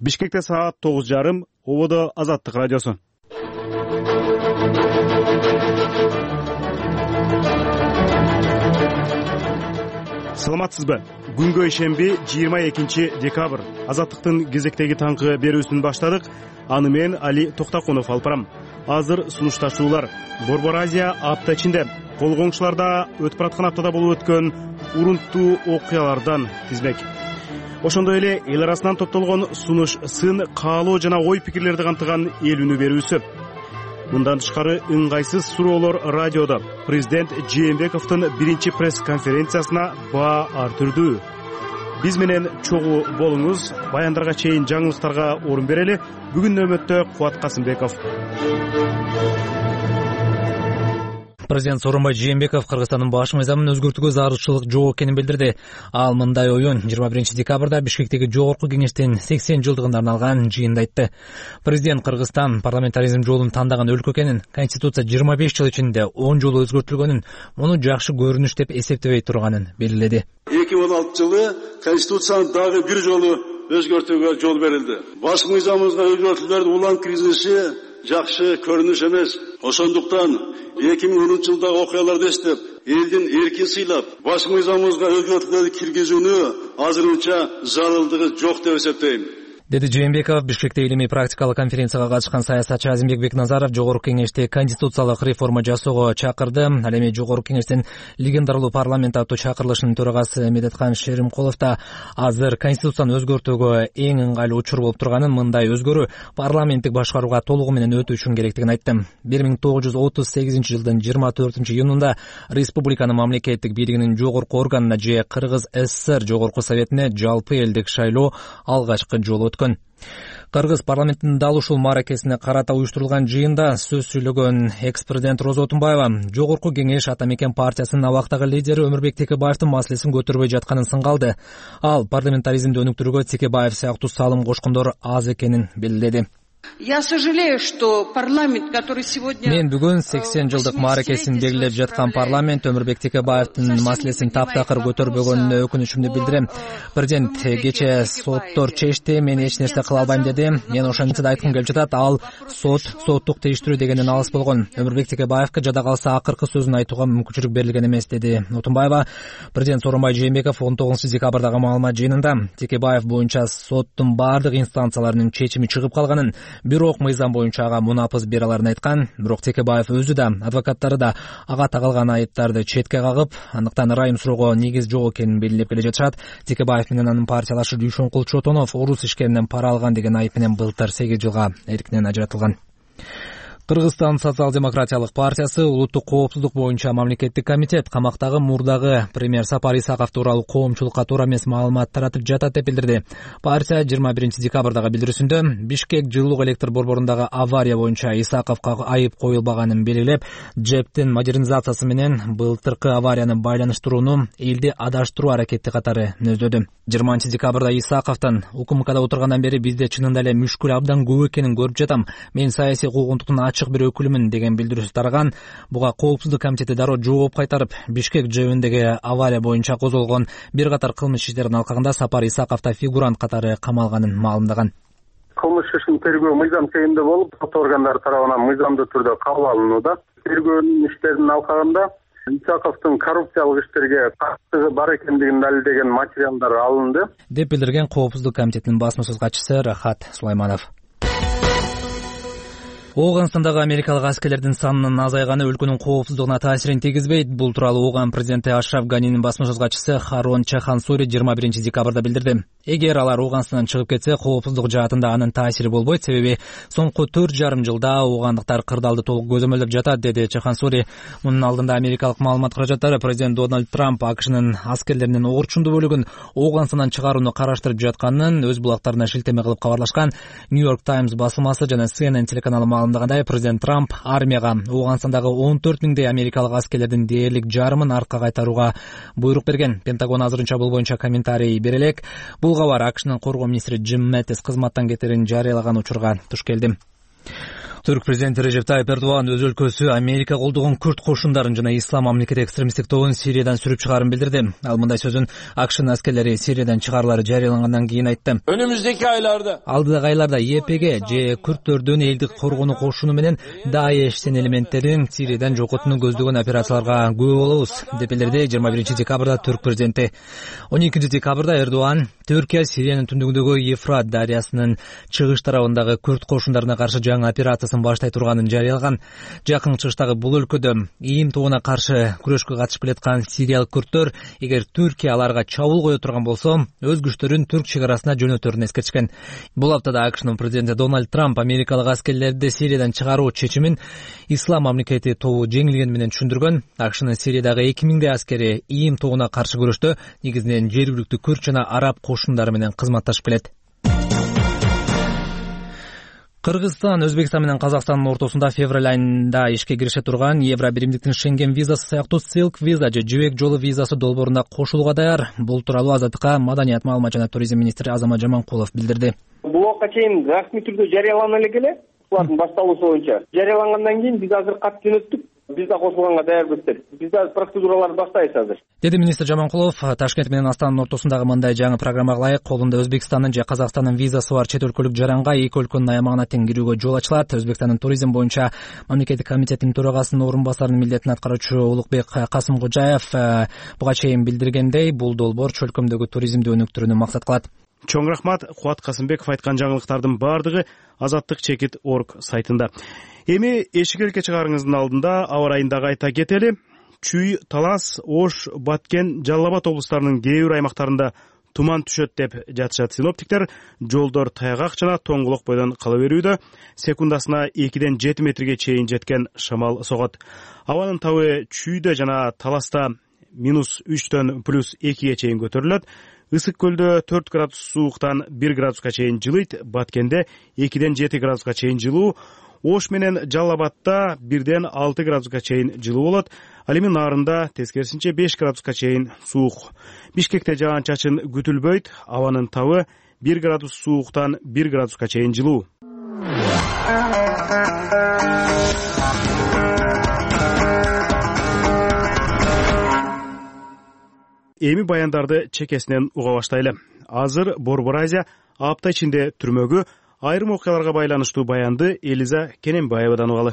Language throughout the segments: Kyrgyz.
Бишкекте саат 9:30, ободо Азаттык радиосу. Саламатсызбы? Күнгө ишемби 22 декабрь. Азаттыктын кезектеги таңкы берүүсүн баштадык. Аны мен Али Токтакунов алып барам. Азыр сунушташуулар. Борбор Азия апта ичинде кол коңшуларда өтүп бараткан аптада болуп өткөн урунттуу окуялардан тизмек. Ошондой эле эл арасынан топтолгон сунуш, сын, каалоо жана ой пикирлерди камтыган эл үнү берүүсү. Мындан тышкары ыңгайсыз суроолор радиодо. Президент Жээнбековдун биринчи пресс-конференциясына баа артырдуу. Биз менен чогуу болуңуз. Баяндарга чейин жаңылыктарга орун берели. Бүгүн нөмөттө Кубат Касымбеков. Президент Сооронбай Жээнбеков Кыргызстандын баш мыйзамын өзгөртүүгө зарылчылык жок экенин билдирди. Ал мындай оюн 21 декабрда Бишкектеги Жогорку кеңештин 80 жылдыгына арналган жыйында айтты. Президент Кыргызстан парламентаризм жолун тандаган өлкө экенин, Конституция 25 жыл ичинде 10 жолу өзгөртүлгөнүн, муну жакшы көрүнүш деп эсептебей турганын белгиледи. 2016 жылы Конституцияны дагы бир жолу өзгөртүүгө жол берилди. Баш мыйзамыбызга өзгөртүүлөрдүн улам киргизилиши жакшы көрүнүш эмес. Ошондуктан 2010 жылдагы окуяларды эстеп, элдин эркин сыйлап, баш мыйзамыбызга өзгөртүүлөрдү киргизүүнү азырынча зарылдыгы жок деп эсептейм. Деди Жээнбеков Бишкекте илимий практикалык конференцияга катышкан саясатчы Азимбек Бекназаров Жогорку кеңеште конституциялык реформа жасоого чакырды. Ал эми Жогорку кеңештин легендарлуу парламент аттуу чакырылышынын төрагасы Медеткан Шеримкулов да азыр конституцияны өзгөртүүгө эң ыңгайлуу учур болуп турганын, мындай өзгөрүү парламенттик башкарууга толугу менен өтүү үчүн керектигин айтты. 1938 жылдын 24 июнунда республиканын мамлекеттик бийлигинин жогорку органына же Кыргыз СССР Жогорку Советине жалпы элдик шайлоо алгачкы жолу өткөн. Кыргыз парламентинин дал ушул мааракесине карата уюштурулган жыйында сөз сүйлөгөн экс-президент Роза Отунбаева Жогорку кеңеш Ата Мекен партиясынын абактагы лидери Өмүрбек Текебаевдин маселесин көтөрбөй жатканын сыңгалды. Ал парламентаризмди өнүктүрүүгө Текебаев сыяктуу салым кошкондор аз экенин белгиледи. Я сожалею, что парламент, который сегодня... Мен бүгүн 80 жылдык мааракесин белгилеп жаткан парламент Өмүрбек Текебаевдин маселесин таптакыр көтөрбөгөнүнө өкүнүчүмдү билдирем. Президент кечээ соттор чечти, мен эч нерсе кыла албайм деди. Мен ошондо да айткым келип жатат, ал соттук тештирүү дегенден алыс болгон. Өмүрбек Текебаевга жада калса акыркы сөзүн айтууга мүмкүнчүлүк берилген эмес, деди Отунбаева. Президент Сооронбай Жээнбеков 19 декабрдагы маалымат жыйынында Текебаев боюнча соттун бардык инстанцияларынын чечими чыгып калганын, бирок мыйзам боюнча ага мунапыз бере аларын айткан. Бирок Текебаев өзү да, адвокаттары да ага тагылган айыптарды четке кагып, андыктан ырайым суроого негиз жок экенин белгилеп келе жатышат. Текебаев менен анын партиялашы Дүйшөнкул Чотонов орус ишкеринен пара алган деген айып менен былтыр 8 жылга эркинен ажыратылган. Кыргызстан социал-демократиялык партиясы улуттук коопсуздук боюнча мамлекеттик комитет камактагы мурдагы премьер Сапар Исаков тууралуу коомчулукка туура эмес маалымат таратып жатат деп билдирди. Партия 21 декабрдагы билдирүүсүндө Бишкек жылуулук электр борборундагы авария боюнча Исаковго айып коюлбаганын белгилеп, ЖЭПтин модернизациясы менен былтыркы аварияны байланыштырууну элди адаштыруу аракети катары нөздөдү. 20 декабрда Исаковдон УКМКда отургандан бери бизде чынында эле мүшкүл абдан көп экенин көрүп жатам. Мен саясий куугунтуктун ачык бир өкүлүмүн деген билдирүүсү тараган. Буга коопсуздук комитети дароо жооп кайтарып, Бишкек ЖЭБиндеги авария боюнча козголгон бир катар кылмыш иштердин алкагында Сапар Исаков да фигурант катары камалганын маалымдаган. Кылмыш ишин тергөө мыйзам чегинде болуп, сот органдары тарабынан мыйзамдуу түрдө кабыл алынууда. Тергөө иштеринин алкагында Исаковдун коррупциялык иштерге катышыгы бар экендигин далилдеген материалдар алынды, деп билдирген коопсуздук комитетинин басма сөз катчысы Рахат Сулайманов. Оганстандагы америкалык аскерлердин санынын азайганы өлкөнүн коопсуздугуна таасирин тийгизбейт. Бул тууралуу Оган президенти Ашраф Ганинин басма сөз катчысы Харон Чахансури 21 декабрда билдирди. Эгер алар Оганстандан чыгып кетсе, коопсуздук жаатында анын таасири болбойт, себеби соңку 4,5 жылда оогандыктар кырдаалды толук көзөмөлдөп жатат, деди Чахансури. Мунун алдында америкалык маалымат каражаттары президент Дональд Трамп АКШнын аскерлеринин огурчундуу бөлүгүн Оганстандан чыгарууну караштырып жатканын өз булактарына шилтеме кылып кабарлашкан. Нью-Йорк Таймс басылмасы жана CNN телеканалы маалымдагандай, президент Трамп армияга Оганстандагы 14 миңдей америкалык аскерлердин дээрлик жарымын артка кайтарууга буйрук берген. Пентагон азырынча бул боюнча комментарий бере элек. Бул кабар АКШнын коргоо министри Джим Мэттис кызматтан кетерин жарыялаган учурга туш келди. Түрк президенти Режеп Тайып Эрдоган өз өлкөсү Америка колдогон күрд кошундарын жана ислам мамлекети экстремисттик тобун Сириядан сүрүп чыгаарын билдирди. Ал мындай сөзүн AQSh'нын аскерлери Сириядан чыгарылары жарыялангандан кийин айтты. Алдыдагы айларда YPG же күрдтөрдүн элдик коргонуу кошуну менен Даеш элементтерин Сириядан жокотууну көздөгөн операцияларга күбө болобуз, деп билдирди 21 декабрда Түрк президенти. 12 декабрда Эрдоган Түркия Сириянын түндүгүндөгү Ефрат дарыясынын чыгыш тарабындагы күрд кошундарына каршы жаңы операциясын баштай турганын жарыялаган. Жакын чыгыштагы бул өлкөдө ИИМ тобуна каршы күрөшкө катышып келаткан сириялык күрдтөр эгер Түркия аларга чабуул кое турган болсо, өз күчтөрүн Түрк чек арасына жөнөтөрүн эскертишкен. Бул аптада AQSh'нын президенти Дональд Трамп америкалык аскерлерди Сириядан чыгаруу чечимин ислам мамлекети тобу жеңилгени менен түшүндүргөн. AQSh'нын Сириядагы 2000 аскери ИИМ тобуна каршы күрөштө негизинен жергиликтүү күрд жана араб кошундары менен кызматташып келет. Кыргызстан Өзбекстан менен Казакстандын ортосунда февраль айында ишке кирише турган Евро биримдиктин Шенген визасы сыяктуу Silk виза же жибек жолу визасы долбооруна кошулууга даяр. Бул тууралуу Азаттыкка маданият, маалымат жана туризм министри Азамат Жаманкулов билдирди. Бул убакка чейин расмий түрдө жарыялана эле келе. Булардын башталуусу боюнча жарыялангандан кийин биз азыр кат жөнөттүк. Биз да кошулганга даярбыз деп. Биз да процедураларды баштайбыз азыр. Деди министр Жаманкулов. Ташкент менен Астананын ортосундагы мындай жаңы программага ылайык колунда Өзбекстандын же Казакстандын визасы бар чет өлкөлүк жаранга эки өлкөнүн аямагына тең кирүүгө жол ачылат. Өзбекстандын туризм боюнча мамлекеттик комитеттин төрагасынын орун басарынын милдетин аткаруучу Улукбек Касымкожаев буга чейин билдиргендей, бул долбоор чөлкөмдөгү туризмди өнүктүрүүнү максат кылат. Чоң рахмат. Кубат Касымбеков айткан жаңылыктардын баардыгы Азаттык-Чекит.org сайтында. Эми эшик элке чыгарыңыздын алдында аба райындагы айта кетели. Чүй, Талас, Ош, Баткен, Жалал Абад облустарынын кээ бир аймактарында туман түшөт деп жатышат синоптиктер. Жолдор таягак жана тоңголок бойдон кала берүүдө. Секундасына 2-ден 7 метрге чейин жеткен шамал согот. Абанын табы Чүйдө жана Таласта -3-төн +2ге чейин көтөрүлөт. Ысык көлдө 4 градус сууктан 1 градуска чейин жылыйт. Баткенде 2-ден 7 градуска чейин жылуу. Ош менен Жалал Абадта 1-ден 6 градуска чейин жылуу болот. Ал эми Нарында тескерисинче 5 градуска чейин суук. Бишкекте жаан-чачын күтүлбөйт. Абанын табы 1 градус сууктан 1 градуска чейин жылуу. Эми баяндарды чекесинен уга баштайлы. Азыр Борбор Азия апта ичинде түрмөгү айрым окуяларга байланыштуу баянды Элиза Кененбаевадан угалы.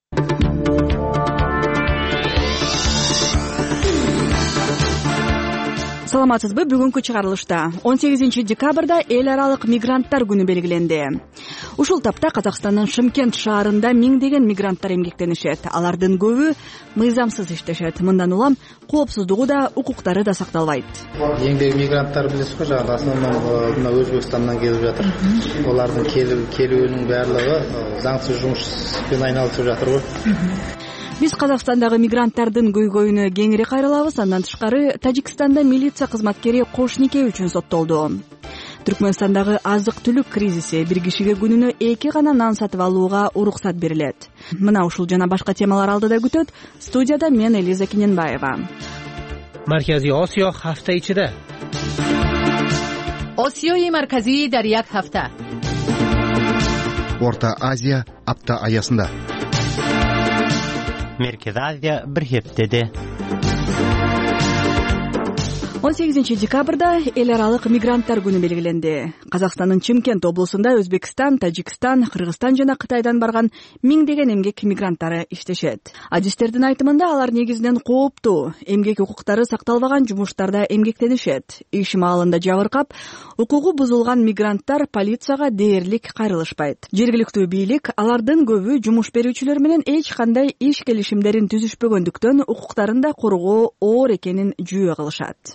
Саламатсызбы? Бүгүнкү чыгарылышта 18 декабрда эл аралык мигранттар күнү белгиленди. Ушул тапта Казакстандын Шымкент шаарында миңдеген мигранттар эмгектенишет. Алардын көбү мыйзамсыз иштешет. Мындан улам коопсуздугу да, укуктары да сакталбайт. Эңдеги мигранттар билесизби, жана основном мына Өзбекстандан келип жатыр. Олардын келүүнүн баардыгы заңсыз жумуш менен айналышып жатыр. Биз Казакстандагы мигранттардын көйгөйүнө кеңири кайрылабыз. Андан тышкары Тажикстанда милиция кызматкери кош нике үчүн соттолду. Түркмөнстандагы азык-түлүк кризиси, бир кишиге күнүнө 2 гана нан сатып алууга уруксат берилет. Мына ушул жана башка темалар алдыда күтөт. Студияда мен Элиза Кененбаева. Маркази Осиё ҳафта ичида. Осиёи марказӣ дар як ҳафта. Орта Азия апта аясында. Merkez Азия bir heftede. 18 декабрда эл аралык мигранттар күнү белгиленди. Казакстандын Чымкент облусунда Өзбекстан, Тажикстан, Кыргызстан жана Кытайдан барган миңдеген эмгек мигранттары иштешет. Адистердин айтымында алар негизинен кооптуу, эмгек укуктары сакталбаган жумуштарда эмгектенишет. Иш маалында жабыркап, укугу бузулган мигранттар полицияга дээрлик кайрылышпайт. Жергиликтүү бийлик алардын көбү жумуш берүүчүлөр менен эч кандай иш келишимдерин түзүшпөгөндүктөн укуктарын да коргоо оор экенин жүйө кылышат.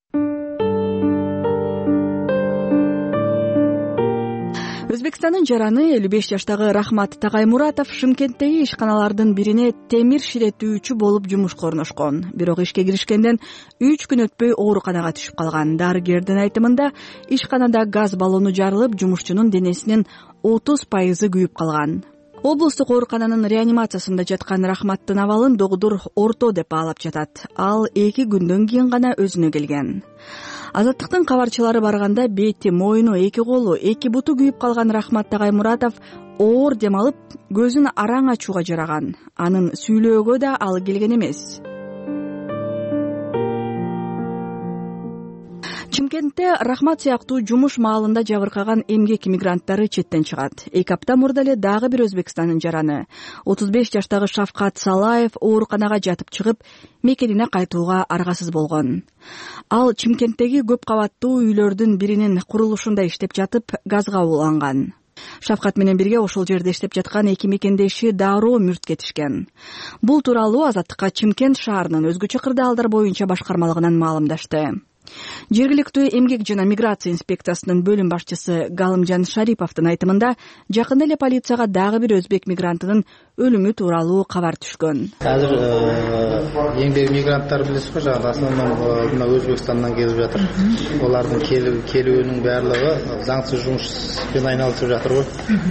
Өзбекстандын жараны 55 жаштагы Рахмат Тагаймуратов Шымкенттеги ишканалардын бирине темир ширетүүчү болуп жумушка орношкон. Бирок ишке киришкенден 3 күн өтпөй ооруканага түшүп калган. Дарыгердин айтымында ишканада газ баллону жарылып, жумушчунун денесинин 30% күйүп калган. Облустук оорукананын реанимациясында жаткан Рахматтын абалын догдур орто деп баалап жатат. Ал 2 күндөн кийин гана өзүнө келген. Азаттыктын кабарчылары барганда бети, моюну, 2 колу, 2 буту күйүп калган Рахмат Агаймуратов оор дем алып, көзүн араң ачууга жараган. Анын сүйлөөгө да ал келген эмес. Чымкентте Рахмат сыяктуу жумуш маалында жабыркаган эмгек мигранттары четтен чыгат. 2 апта мурда эле дагы бир Өзбекстандын жараны 35 жаштагы Шавкат Салаев ооруканага жатып чыгып, мекенине кайтууга аргасыз болгон. Ал Чымкенттеги көп кабаттуу үйлөрдүн биринин курулушунда иштеп жатып, газга уланган. Шавкат менен бирге ошол жерде иштеп жаткан 2 мекендеши дароо мүрт кетишкен. Бул тууралуу Азаттыкка Чымкент шаарынын өзгөчө кырдаалдар боюнча башкармалыгынан маалымдашты. Жергиликтүү эмгек жана миграция инспекциясынын бөлүм башчысы Галымжан Шариповдун айтымында, жакында эле полицияга дагы бир өзбек мигрантынын өлүмү тууралуу кабар түшкөн. Азыр эмгек мигранттар билесиз го, жана основном мына Өзбекстандан келип жатыр. Олардын келүүнүн баардыгы заңсыз жумуш менен айналышып жатыр го.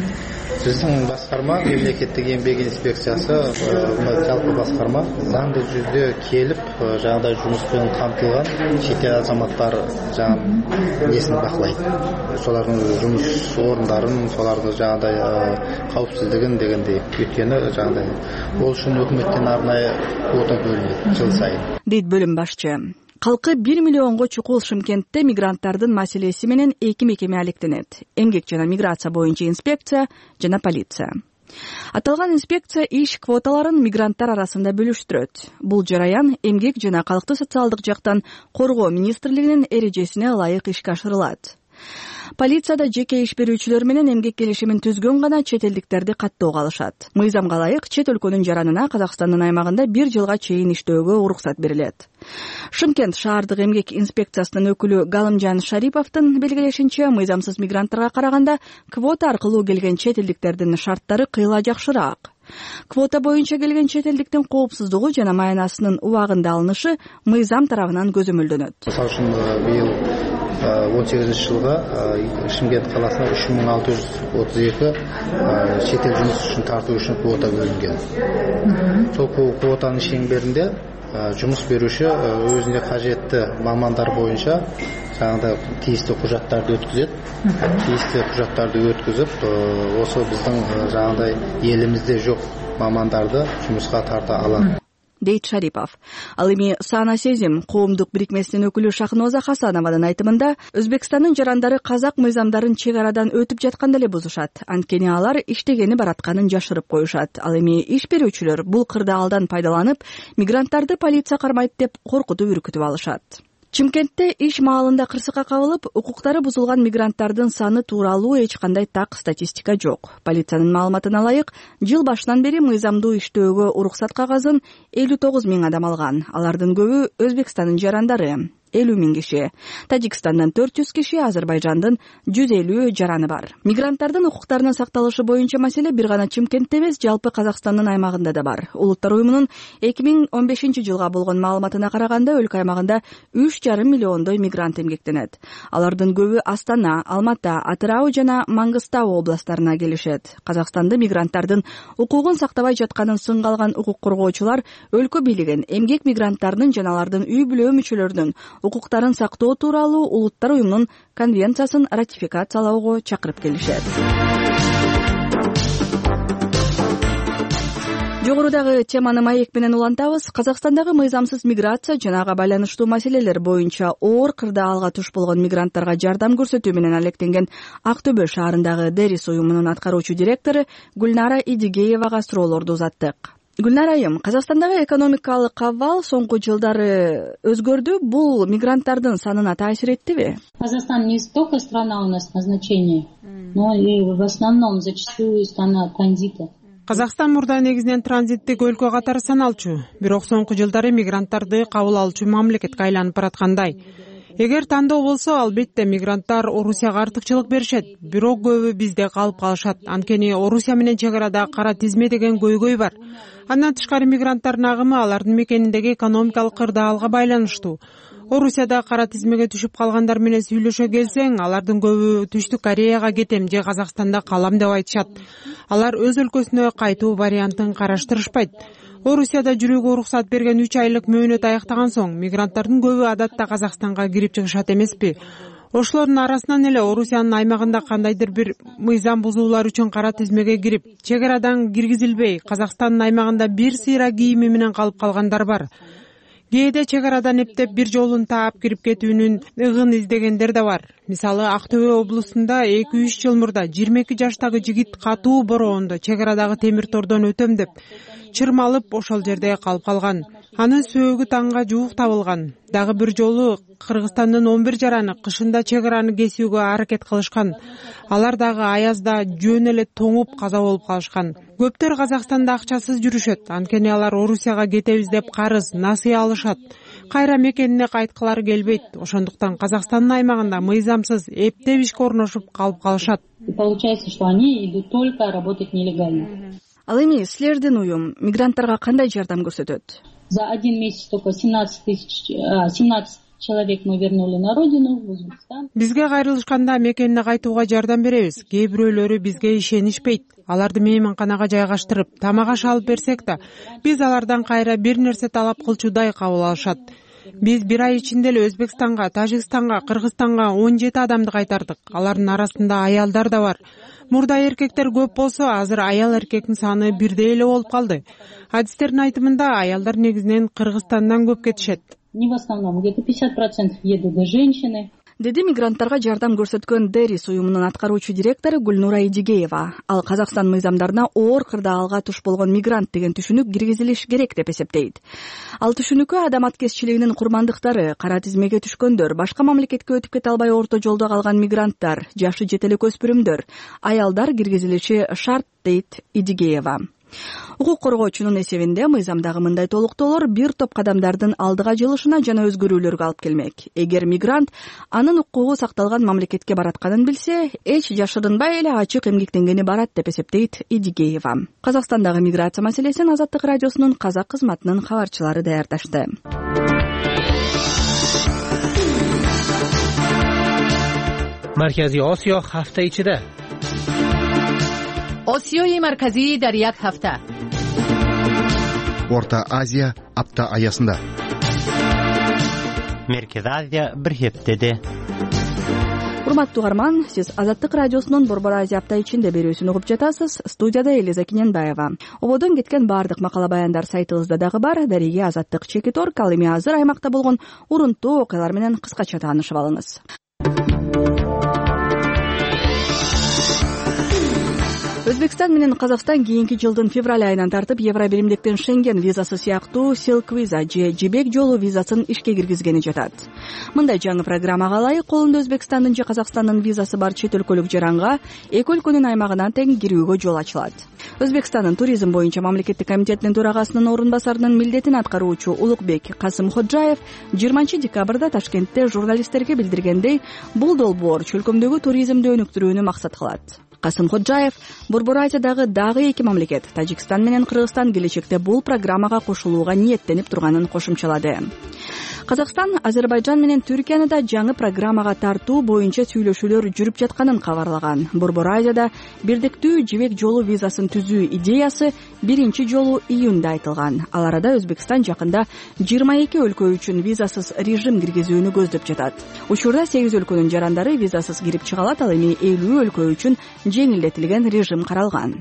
Биздин башкарма, мемлекеттик эмгек инспекциясы, жалпы башкарма заңдуу жүздө келип, жагдай жумуш менен камтылган чет эл азаматтар несин бакылайт. Солардын жумуш орундарын, солардын жагдай кауіпсіздігін дегендей. Өткені жагдай ол үчүн өкмөттөн арнайы квота бөлүнөт жыл сайын. Дейт бөлүм башчы. Калкы 1 миллионго чукул Шымкентте мигранттардын маселеси менен 2 мекеме алектенет. Эмгек жана миграция боюнча инспекция жана полиция. Аталган инспекция иш квоталарын мигранттар арасында бөлүштүрөт. Бул жараян эмгек жана калкты социалдык жактан коргоо министрлигинин эрежесине ылайык ишке ашырылат. Полицияда жеке иш берүүчүлөр менен эмгек келишимин түзгөн гана чет элдиктерди каттоого алышат. Мыйзамга ылайык чет өлкөнүн жаранына Казакстандын аймагында 1 жылга чейин иштөөгө уруксат берилет. Шымкент шаардык эмгек инспекциясынын өкүлү Галымжан Шариповдун белгилешинче, мыйзамсыз мигранттарга караганда квота аркылуу келген чет элдиктердин шарттары кыйла жакшыраак. Квота боюнча келген чет элдиктин коопсуздугу жана маянасынын убагында алынышы мыйзам тарабынан көзөмөлдөнөт. Мисалы үчүн быйыл 18-жылга Шымкент каласына 3632 чет эл жумуш үчүн тартуу үчүн квота бөлүнгөн. Сол квотанын шеңберинде жумуш берүүчү өзүнө кажетті мамандар боюнча жаңағыдай тиісті құжаттарды өткізет. Тиісті құжаттарды өткізіп, осы біздің жаңағыдай елімізде жоқ мамандарды жұмысқа тарта алады. Дейт Шарипов. Ал эми Сана Сезим коомдук бирикмесинин өкүлү Шахноза Хасановадын айтымында, Өзбекстандын жарандары казак мыйзамдарын чек арадан өтүп жатканда эле бузушат. Анткени алар иштегени баратканын жашырып коюшат. Ал эми иш берүүчүлөр бул кырдаалдан пайдаланып, мигранттарды полиция кармайт деп коркутуп үркүтүп алышат. Чымкентте иш маалында кырсыкка кабылып, укуктары бузулган мигранттардын саны тууралуу эч кандай так статистика жок. Полициянын маалыматына ылайык, жыл башынан бери мыйзамдуу иштөөгө уруксат кагазын 59 000 адам алган. Алардын көбү Өзбекстандын жарандары. 50 000 киши. Тажикстандан 400 киши, Азербайжандын 150 жараны бар. Мигранттардын укуктарынын сакталышы боюнча маселе бир гана Чымкентте эмес, жалпы Казакстандын аймагында да бар. Улуттар уюмунун 2015-жылга болгон маалыматына караганда, өлкө аймагында 3,5 миллиондой мигрант эмгектенет. Алардын көбү Астана, Алматы, Атырау жана Маңгыстау областарына келишет. Казакстанда мигранттардын укугун сактабай жатканын сынга алган укук коргоочулар өлкө бийлигин эмгек мигранттарынын жана алардын үй бүлө мүчөлөрүнүн укуктарын сактоо тууралуу Улуттар уюмунун конвенциясын ратификациялоого чакырып келишет. Жогорудагы теманы маек менен улантабыз. Казакстандагы мыйзамсыз миграция жана ага байланыштуу маселелер боюнча оор кырдаалга туш болгон мигранттарга жардам көрсөтүү менен алектенген Актөбө шаарындагы Дерис уюмунун аткаруучу директору Гүлнара Идигеевага суроолорду узаттык. Гүлнара айым, Казакстандагы экономикалык абал соңку жылдары өзгөрдү. Бул мигранттардын санына таасир эттиби? Казахстан не столько страна у нас назначения, но и в основном зачастую страна транзита. Казакстан мурда негизинен транзиттик өлкө катары саналчу. Бирок соңку жылдары мигранттарды кабыл алуучу мамлекетке айланып бараткандай. Эгер тандоо болсо, албетте мигранттар Орусияга артыкчылык беришет. Бирок көбү бизде калып калышат. Анткени Орусия менен чек арада кара тизме деген көйгөй бар. Андан тышкары мигранттардын агымы алардын мекениндеги экономикалык кырдаалга байланыштуу. Орусияда кара тизмеге түшүп калгандар менен сүйлөшө келсең, алардын көбү Түштүк Кореяга кетем же Казакстанда калам деп айтышат. Алар өз өлкөсүнө кайтуу вариантын караштырышпайт. Орусияда жүрүүгө уруксат берген 3 айлык мөөнөт аяктаган соң мигранттардын көбү адатта Казакстанга кирип чыгышат эмеспи? Ошолордун арасынан эле Орусиянын аймагында кандайдыр бир мыйзам бузуулар үчүн кара тизмеге кирип, чек арадан киргизилбей, Казакстандын аймагында бир сыйра кийими менен калып калгандар бар. Кээде чек арадан эптеп бир жолун таап кирип кетүүнүн ыгын издегендер да бар. Мисалы, Актөбө облусунда 2-3 жыл мурда 22 жаштагы жигит катуу бороондо чек арадагы темир тордон өтөм деп чырмалып ошол жерде калып калган. Анын сөөгү таңга жуук табылган. Дагы бир жолу Кыргызстандын 11 жараны кышында чек араны кесүүгө аракет кылышкан. Алар дагы аязда жөн эле тоңуп каза болуп калышкан. Көптөр Казакстанда акчасыз жүрүшөт. Анткени алар Орусияга кетебиз деп карыз, насыя алышат. Кайра мекенине кайткылары келбейт. Ошондуктан Казакстандын аймагында мыйзамсыз эптеп ишке орношуп калып калышат. Получается, что они идут только работать нелегально. Ал эми силердин уюм мигранттарга кандай жардам көрсөтөт? За 1 месяц только 17 человек мы вернули на родину, в Узбекистан. Бизге кайрылышканда мекенине кайтууга жардам беребиз. Кээ бирөөлөрү бизге ишенишпейт. Аларды мейманканага жайгаштырып, тамак аш алып берсек да, биз алардан кайра бир нерсе талап кылчудай кабыл алышат. Биз 1 ай ичинде эле Өзбекстанга, Тажикстанга, Кыргызстанга 17 адамды кайтардык. Алардын арасында аялдар да бар. Мурда эркектер көп болсо, азыр аял эркектин саны бирдей эле болуп калды. Адистердин айтымында аялдар негизинен Кыргызстандан көп кетишет. Не в основном, где-то 50% едут женщины. Деди мигранттарга жардам көрсөткөн Дерис уюмунун аткаруучу директору Гүлнура Идигеева. Ал Казакстан мыйзамдарына оор кырдаалга туш болгон мигрант деген түшүнүк киргизилиш керек деп эсептейт. Ал түшүнүккө адам аткезчилигинин курмандыктары, кара тизмеге түшкөндөр, башка мамлекетке өтүп кете албай орто жолдо калган мигранттар, жашы жетелек өспүрүмдөр, аялдар киргизилиши шарт, дейт Идигеева. Укук коргоочунун эсебинде мыйзамдагы мындай толуктоолор бир топ кадамдардын алдыга жылышына жана өзгөрүүлөргө алып келмек. Эгер мигрант анын укугу сакталган мамлекетке баратканын билсе, эч жашырынбай эле ачык эмгектенгени барат деп эсептейт Идигеева. Казакстандагы миграция маселесин Азаттык радиосунун казак кызматынын кабарчылары даярдашты. Markaziy Osiyo hafta ichida. Osiyoyi markaziy dar yak hafta. Орта Азия апта аясында. Merkez Aziya bir heftede. Урматтуу угарман, сиз Азаттык радиосунун Борбор Азия апта ичинде берүүсүн угуп жатасыз. Студияда Элиза Киненбаева. Ободон кеткен бардык макала баяндар сайтыбызда дагы бар. Дареге Азаттык Чекитор, ал эми азыр аймакта болгон урунттуу окуялар менен кыскача таанышып алыңыз. Өзбекстан менен Казакстан кийинки жылдын февраль айынан тартып Евробиримдиктин Шенген визасы сыяктуу Silk Visa же жибек жолу визасын ишке киргизгени жатат. Мындай жаңы программага ылайык колунда Өзбекстандын же Казакстандын визасы бар чет өлкөлүк жаранга эки өлкөнүн аймагынан тең кирүүгө жол ачылат. Өзбекстандын туризм боюнча мамлекеттик комитетинин төрагасынын орун басарынын милдетин аткаруучу Улукбек Касым Ходжаев 20 декабрда Ташкентте журналисттерге билдиргендей, бул долбоор чөлкөмдөгү туризмди өнүктүрүүнү максат кылат. Касым Ходжаев Борбор Азиядагы дагы эки мамлекет, Тажикстан менен Кыргызстан келечекте бул программага кошулууга ниеттенип турганын кошумчалады. Казакстан Азербайжан менен Түркияны да жаңы программага тартуу боюнча сүйлөшүүлөр жүрүп жатканын кабарлаган. Борбор Азияда бирдиктүү жибек жолу визасын түзүү идеясы биринчи жолу июнда айтылган. Ал арада Өзбекстан жакында 22 өлкө үчүн визасыз режим киргизүүнү көздөп жатат. Учурда 8 өлкөнүн жарандары визасыз кирип чыга алат, ал эми 50 өлкө үчүн жеңилдетилген режим каралган.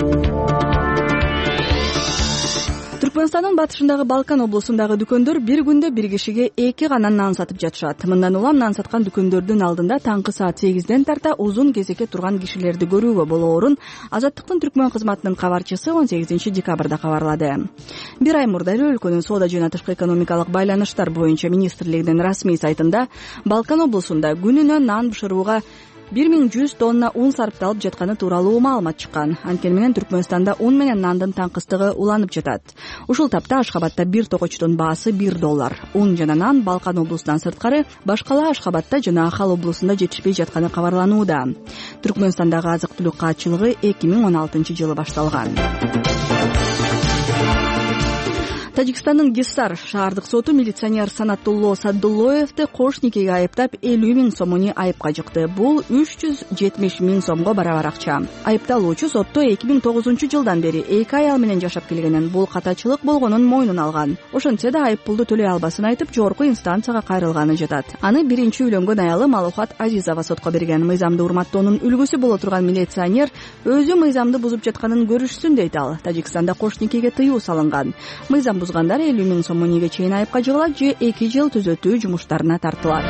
Түркмөнстандын батышындагы Балкан облусундагы дүкөндөр бир күндө бир кишиге 2 гана нан сатып жатышат. Мындан улам нан саткан дүкөндөрдүн алдында таңкы саат 8ден тарта узун кезекке турган кишилерди көрүүгө болоорун Азаттыктын Түркмөн кызматынын кабарчысы 18 декабрда кабарлады. Бир ай мурда эле өлкөнүн соода жана тышкы экономикалык байланыштар боюнча министрлигинин расмий сайтында Балкан облусунда күнүнө нан бышырууга 1100 тонна ун сарпталып жатканы тууралуу маалымат чыккан. Анткени менен Түркмөнстанда ун менен нандын таңкыстыгы уланып жатат. Ушул тапта Ашхабадта бир токочтун баасы $1. Ун жана нан Балкан облусунан сырткары башкала Ашхабадта жана Ахал облусунда жетишпей жатканы кабарланууда. Түркмөнстандагы азык-түлүк каатчылыгы 2016 жылы башталган. Тажикстандын Гиссар шаардык соту милиционер Санатулло Саддуллоевди кош никеге айыптап 50 000 сомуну айыпка жыкты. Бул 370 000 сомго барабар акча. Айыпталуучу сотто 2009 бери 2 аял менен жашап келгенин, бул катачылык болгонун мойнуна алган. Ошентсе да айып пулду төлөй албасын айтып, жогорку инстанцияга кайрылганы жатат. Аны биринчи үйлөнгөн аялы Малухат Азизова сотко берген. Мыйзамды урматтоонун үлгүсү боло турган милиционер өзү мыйзамды бузуп жатканын көрүшсүн дейт ал. Тажикстанда кош никеге тыюу салынган. Мыйзам бузгандар 50 000 сомуниге чейин айыпка жыгылат же 2 жыл түзөтүү жумуштарына тартылат.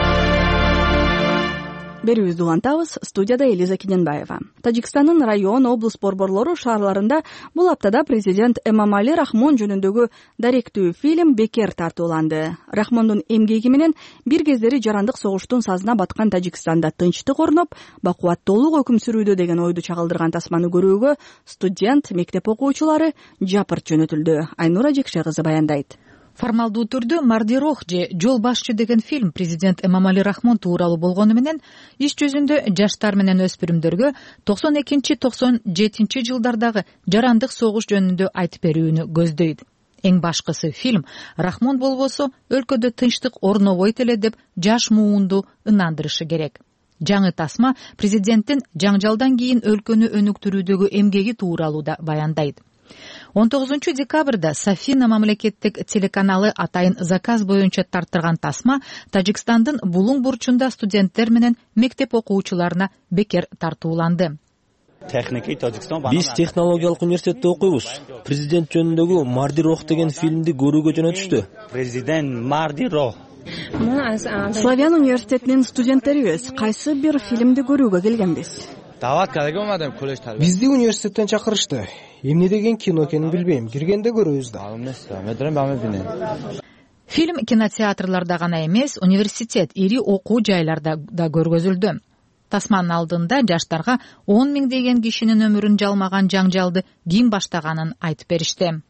Берүүбүздү улантабыз. Студияда Элиза Кененбаева. Тажикстандын район, облус борборлору шаарларында бул аптада президент Эмомали Рахмон жөнүндөгү даректүү фильм бекер тартууланды. Рахмондун эмгеги менен бир кездери жарандык согуштун сазына баткан Тажикстанда тынчтык орноп, бакубаттуулук өкүм сүрүүдө деген ойду чагылдырган тасманы көрүүгө студент, мектеп окуучулары жапырт жөнөтүлдү. Айнура Жекше кызы баяндайт. Формалдуу түрдө Мардирох же Жол башчы деген фильм президент Эмомали Рахмон тууралуу болгону менен иш жүзүндө жаштар менен өспүрүмдөргө 92-97 жылдардагы жарандык согуш жөнүндө айтып берүүнү көздөйт. Эң башкысы фильм Рахмон болбосо өлкөдө тынчтык орнобойт эле деп жаш муунду ынандырышы керек. Жаңы тасма президенттин жаңжалдан кийин өлкөнү өнүктүрүүдөгү эмгеги тууралуу да баяндайт. 19 декабрда Сафина мамлекеттик телеканалы атайын заказ боюнча тарттырган тасма Тажикстандын Булуң бурчунда студенттер менен мектеп окуучуларына бекер тартууланды. Биз технологиялык университетте окуйбуз. Президент жөнүндөгү Мардирох деген фильмди көрүүгө жөнөтүштү. Президент Мардирох. Славян университетинин студенттерибиз кайсы бир фильмди көрүүгө келгенбиз. Бизди университеттен чакырышты. Эмне деген кино экенин билбейм. Киргенде көрөбүз да. Фильм кинотеатрларда гана эмес, университет, ири окуу жайларда да көргөзүлдү. Тасманын алдында жаштарга 10 000 деген кишинин өмүрүн жалмаган жаңжалды ким баштаганын айтып беришти.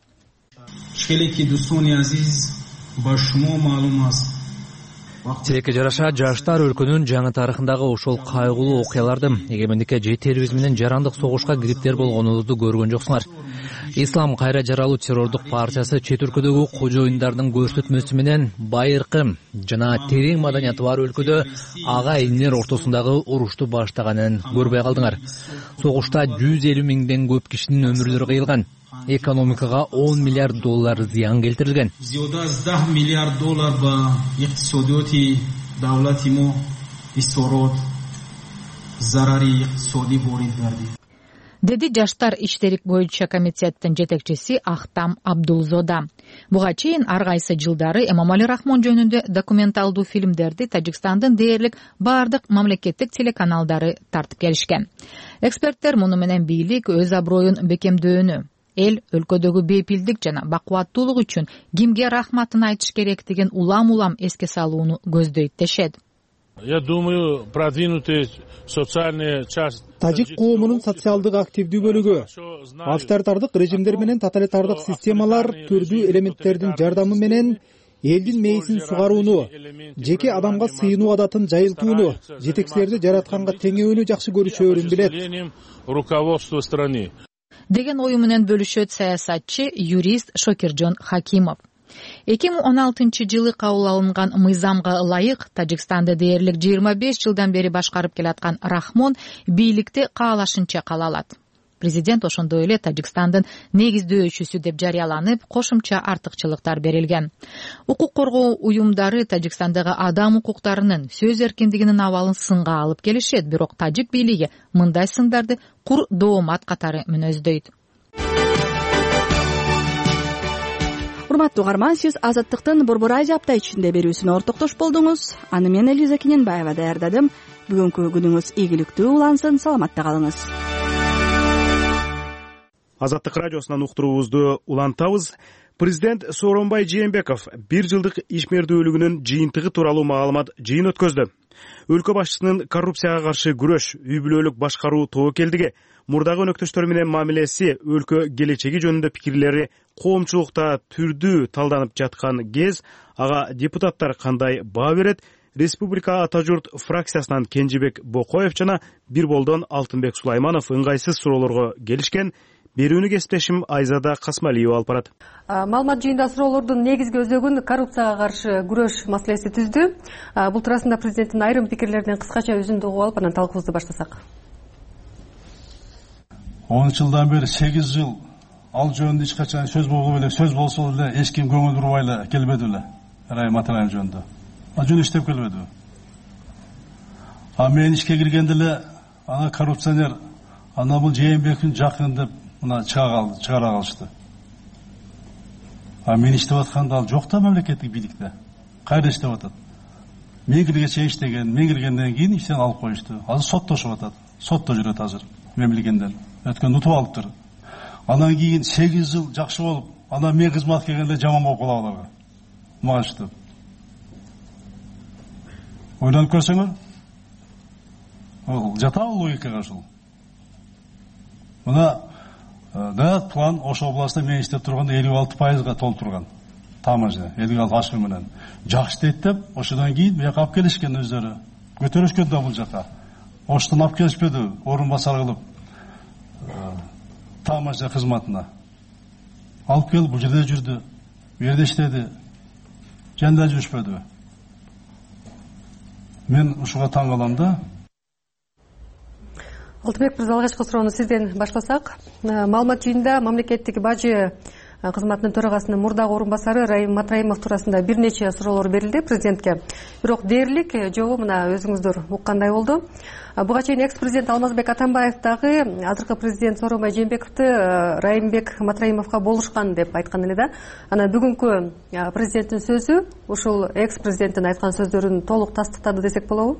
Тилекке жараша жаштар өлкөнүн жаңы тарыхындагы ошол кайгылуу окуяларды, эгемендикке жетерибиз менен жарандык согушка кириптер болгонубузду көргөн жоксуңар. Ислам кайра жаралуу террордук партиясы чет өлкөдөгү кожоюндардын көрсөтмөсү менен байыркы жана терең маданияты бар өлкөдө ага инилер ортосундагы урушту баштаганын көрбөй калдыңар. Согушта 150 000ден көп кишинин өмүрлөрү кыйылган. Экономикага 10 миллиард доллар зыян келтирилген. $10 миллиард ба иктисодиёти давлати мо исорот зарари иктисодӣ ворид гардид. Деди жаштар иштерик боюнча комитеттин жетекчиси Ахтам Абдулзода. Буга чейин ар кайсы жылдары Эмомали Рахмон жөнүндө документалдуу фильмдерди Тажикстандын дээрлик бардык мамлекеттик телеканалдары тартып келишкен. Эксперттер муну менен бийлик өз аброюн бекемдөөнү, эл өлкөдөгү бейпилдик жана бакубаттуулук үчүн кимге рахматын айтыш керектигин улам эске салууну көздөйт дешет. Я думаю, продвинутые социальные части Тажик коомунун социалдык активдүү бөлүгү авторитардык режимдер менен тоталитардык системалар түрдүү элементтердин жардамы менен элдин мээсин сугарууну, жеке адамга сыйынуу адатын жайылтууну, жетекчилерди жаратканга теңөөнү жакшы көрүшөөрүн билет. Руководство страны деген ою менен бөлүшөт саясатчы, юрист Шокиржон Хакимов. 2016 жылы кабыл алынган мыйзамга ылайык Тажикстанды дээрлик 25 жылдан бери башкарып келаткан Рахмон бийликте каалашынча кала алат. Президент ошондой эле Тажикстандын негиздөөчүсү деп жарыяланып, кошумча артыкчылыктар берилген. Укук коргоо уюмдары Тажикстандагы адам укуктарынын, сөз эркиндигинин абалын сынга алып келишет, бирок тажик бийлиги мындай сындарды кур доомат катары мүнөздөйт. Урматтуу угарман, сиз Азаттыктын Борбор Азия апта ичинде берүүсүнө ортоктош болдуңуз. Аны мен Элиза Кененбаева даярдадым. Бүгүнкү күнүңүз ийгиликтүү улансын, саламатта калыңыз. Азаттык радиосунан уктуруубузду улантабыз. Президент Сооронбай Жээнбеков 1 жылдык ишмердүүлүгүнүн жыйынтыгы тууралуу маалымат жыйын өткөздү. Өлкө башчысынын коррупцияга каршы күрөш, үй бүлөлүк башкаруу тобокелдиги, мурдагы өнөктөштөр менен мамилеси, өлкө келечеги жөнүндө пикирлери коомчулукта түрдүү талданып жаткан кез ага депутаттар кандай баа берет? Республика Ата журт фракциясынан Кенжебек Бокоев жана Бирболдон Алтынбек Сулайманов ыңгайсыз суроолорго келишкен. берүүнү кесиптешим Айзада Касмалиева алып барат. Маалымат жыйында суроолордун негизги өзөгүн коррупцияга каршы күрөш маселеси түздү. Бул туурасында президенттин айрым пикирлеринен кыскача үзүндү угуп алып анан талкуубузду баштасак. 10 жылдан бери 8 жыл ал жөнүндө эч качан сөз болгон эле, сөз болсо эле эч ким көңүл бурбай эле келбеди эле. Райым Матраев жөнүндө. Жөн иштеп келбеди. Мен ишке киргенде эле ана коррупционер, ана бул Жээнбековдун жакын деп мына чыгара калышты. Мен иштеп атканда ал жок да мамлекеттик бийликте. Кайда иштеп атат? Мен киргенче иштеген, мен киргенден кийин иштен алып коюшту. Азыр соттошуп атат. Сотто жүрөт азыр мемлекеттен. Өткөн утуп алыптыр. Анан кийин 8 жыл жакшы болуп, анан мен кызмат келгенде жаман болуп калат аларга. Магашты. Ойлонуп көрсөңөр, жатабы логикага ушул. Мына да план Ош областында мен иштеп турганда 56%га толтурган. Таможня 56 менен. Жакшы дейт деп, ошодан кийин бияка алып келишкен өздөрү. Көтөрүшкөн да бул жака. Оштон алып келишпеди, орун басар кылып. Таможня кызматына. Алып келип бул жерде жүрдү. Бу жерде иштеди. Жанда жүрүшпөдү. Мен ушуга таң калам да. Алтынбек мырза, алгачкы суроону сизден баштасак. Маалымат жыйында мамлекеттик бажы кызматынын төрагасынын мурдагы орун басары Райым Матраимов туурасында бир нече суроолор берилди президентке. Бирок дээрлик жообу мына өзүңүздөр уккандай болду. Буга чейин экс-президент Алмазбек Атамбаев дагы азыркы президент Сооронбай Жээнбековду Райымбек Матраимовго болушкан деп айткан эле да. Анан бүгүнкү президенттин сөзү ушул экс-президенттин айткан сөздөрүн толук тастыктады десек болобу?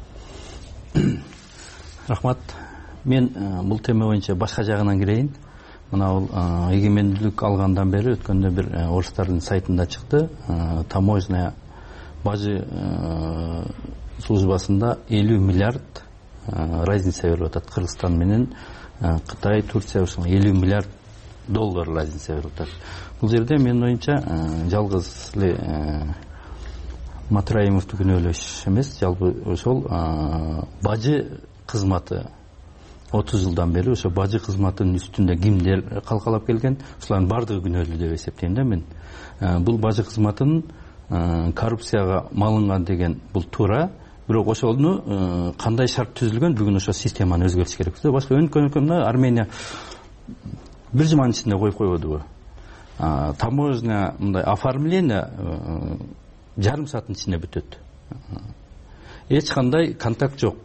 Рахмат. Мен бул тема боюнча башка жагынан кирейин. Мына эгемендүүлүк алгандан бери өткөндө бир орустардын сайтында чыкты. Таможня бажы службасында 50 миллиард разница берип атат. Кыргызстан менен Кытай, Турция ушуга 50 миллиард доллар разница берип атат. Бул жерде менин оюмча жалгыз эле Матраимовду күнөөлөш эмес, жалпы ошол бажы кызматы 30 жылдан бери ошо бажы кызматынын үстүндө кимдер калкалап келген, ушулардын бардыгы күнөөлүү деп эсептейм да мен. Бул бажы кызматынын коррупцияга малынган деген бул туура, бирок ошону кандай шарт түзүлгөн, бүгүн ошо системаны өзгөртүш керек. Башка өнкөмүнө Армения бир жуманын ичинде коюп койбодубу? Таможня мындай оформление жарым сааттын ичинде бүтөт. Эч кандай контакт жок.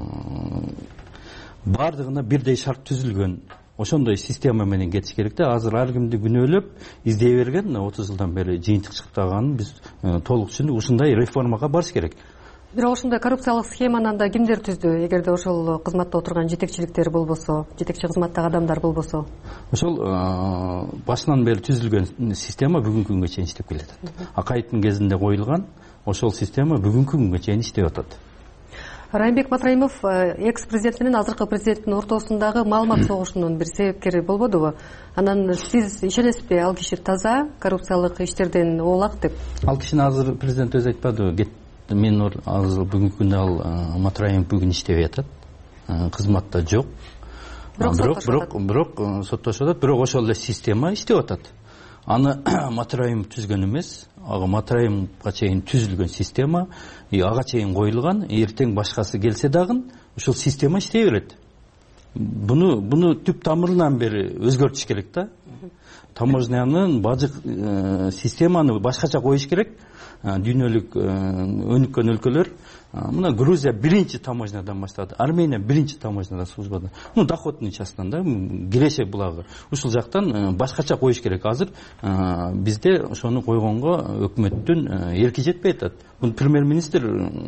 Бардыгына бирдей шарт түзүлгөн. Ошондой система менен кетиш керек да. Азыр ар кимди күнөөлөп издей берген 30 жылдан бери жыйынтык чыктаганын биз толук түшүндүк. Ушундай реформага барыш керек. Бирок ошондой коррупциялык схеманы анда кимдер түздү? Эгерде ошол кызматта отурган жетекчиликтер болбосо, жетекчи кызматтагы адамдар болбосо? Ошол башынан бери түзүлгөн система бүгүнкү күнгө чейин иштеп келет. Акаевдин кезинде коюлган ошол система бүгүнкү күнгө чейин иштеп атат. Райымбек Матраимов экс-президент менен азыркы президенттин ортосундагы маалымат согушунун бир себепкери болбодубу? Анан сиз ишенесизби, ал киши таза, коррупциялык иштерден оолак деп? Ал кишини азыр президент өзү айтпадыбы? Мен азыр бүгүнкү күндө ал Матраимов бүгүн иштебей атат. Кызматта жок. Бирок соттошуп атат. Бирок ошол эле система иштеп атат. Аны Матраимов түзгөн эмес. Ага Матраимовго чейин түзүлгөн система, ага чейин коюлган, эртең башкасы келсе дагы ушул система иштей берет. Буну түп тамырынан бери өзгөртүш керек да. Таможнянын бажы системаны башкача коюш керек. Дүйнөлүк өнүккөн өлкөлөр, мына Грузия биринчи таможнядан баштады, Армения биринчи таможнядан службада. Доходный частынан да, Гречия булагы. Ушул жактан башкача коюш керек. Азыр бизде ошону койгонго өкмөттүн эрки жетпей атат. Бул премьер-министр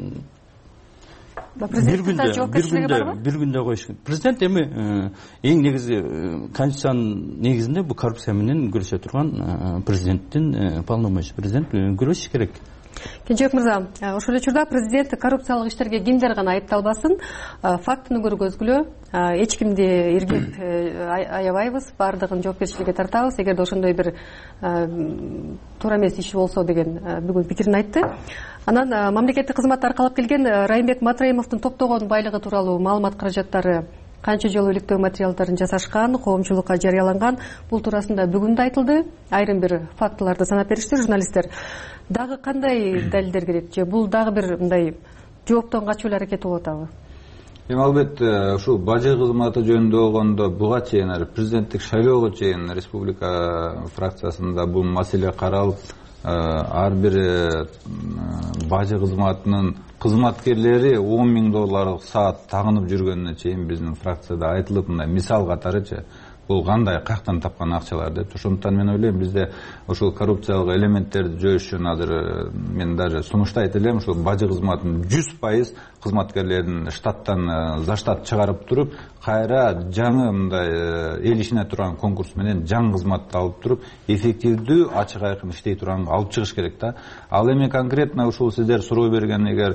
бир күндө коюш. Президент эми эң негизи конституциянын негизинде бул коррупция менен күрөшө турган президенттин полномочия, президент күрөшүш керек. Кенжебек мырза, ошол эле учурда президент коррупциялык иштерге кимдер гана айыпталбасын, фактыны көргөзгүлө, эч кимди иргеп аябайбыз, бардыгын жоопкерчиликке тартабыз, эгерде ошондой бир туура эмес иш болсо деген бүгүн пикирин айтты. Анан мамлекеттик кызматты аркалап келген Райымбек Матраимовдун топтогон байлыгы тууралуу маалымат каражаттары канча жолу иликтөө материалдарын жасашкан, коомчулукка жарыяланган. Бул туурасында бүгүн да айтылды. Айрым бир фактыларды санап беришти журналисттер. Дагы кандай далилдер керек же бул дагы бир мындай жооптон качуу эле аракети болуп атабы? Албетте ушул бажы кызматы жөнүндө болгондо буга чейин президенттик шайлоого чейин республика фракциясында бул маселе каралып, ар бир бажы кызматынын кызматкерлери $10,000 саат тагынып жүргөнүнө чейин биздин фракцияда айтылып, мындай мисал катарычы бул кандай каяктан тапкан акчалар деп. Ошондуктан мен ойлойм бизде ушул коррупциялык элементтерди жоюш үчүн азыр мен даже сунуштайт элем, ушул бажы кызматын 100% кызматкерлерин штаттан за штат чыгарып туруп, кайра жаңы мындай эл ишине турган конкурс менен жаңы кызматты алып туруп, эффективдүү, ачык айкын иштей турганга алып чыгыш керек да. Ал эми конкретно ушул сиздер суроо берген эгер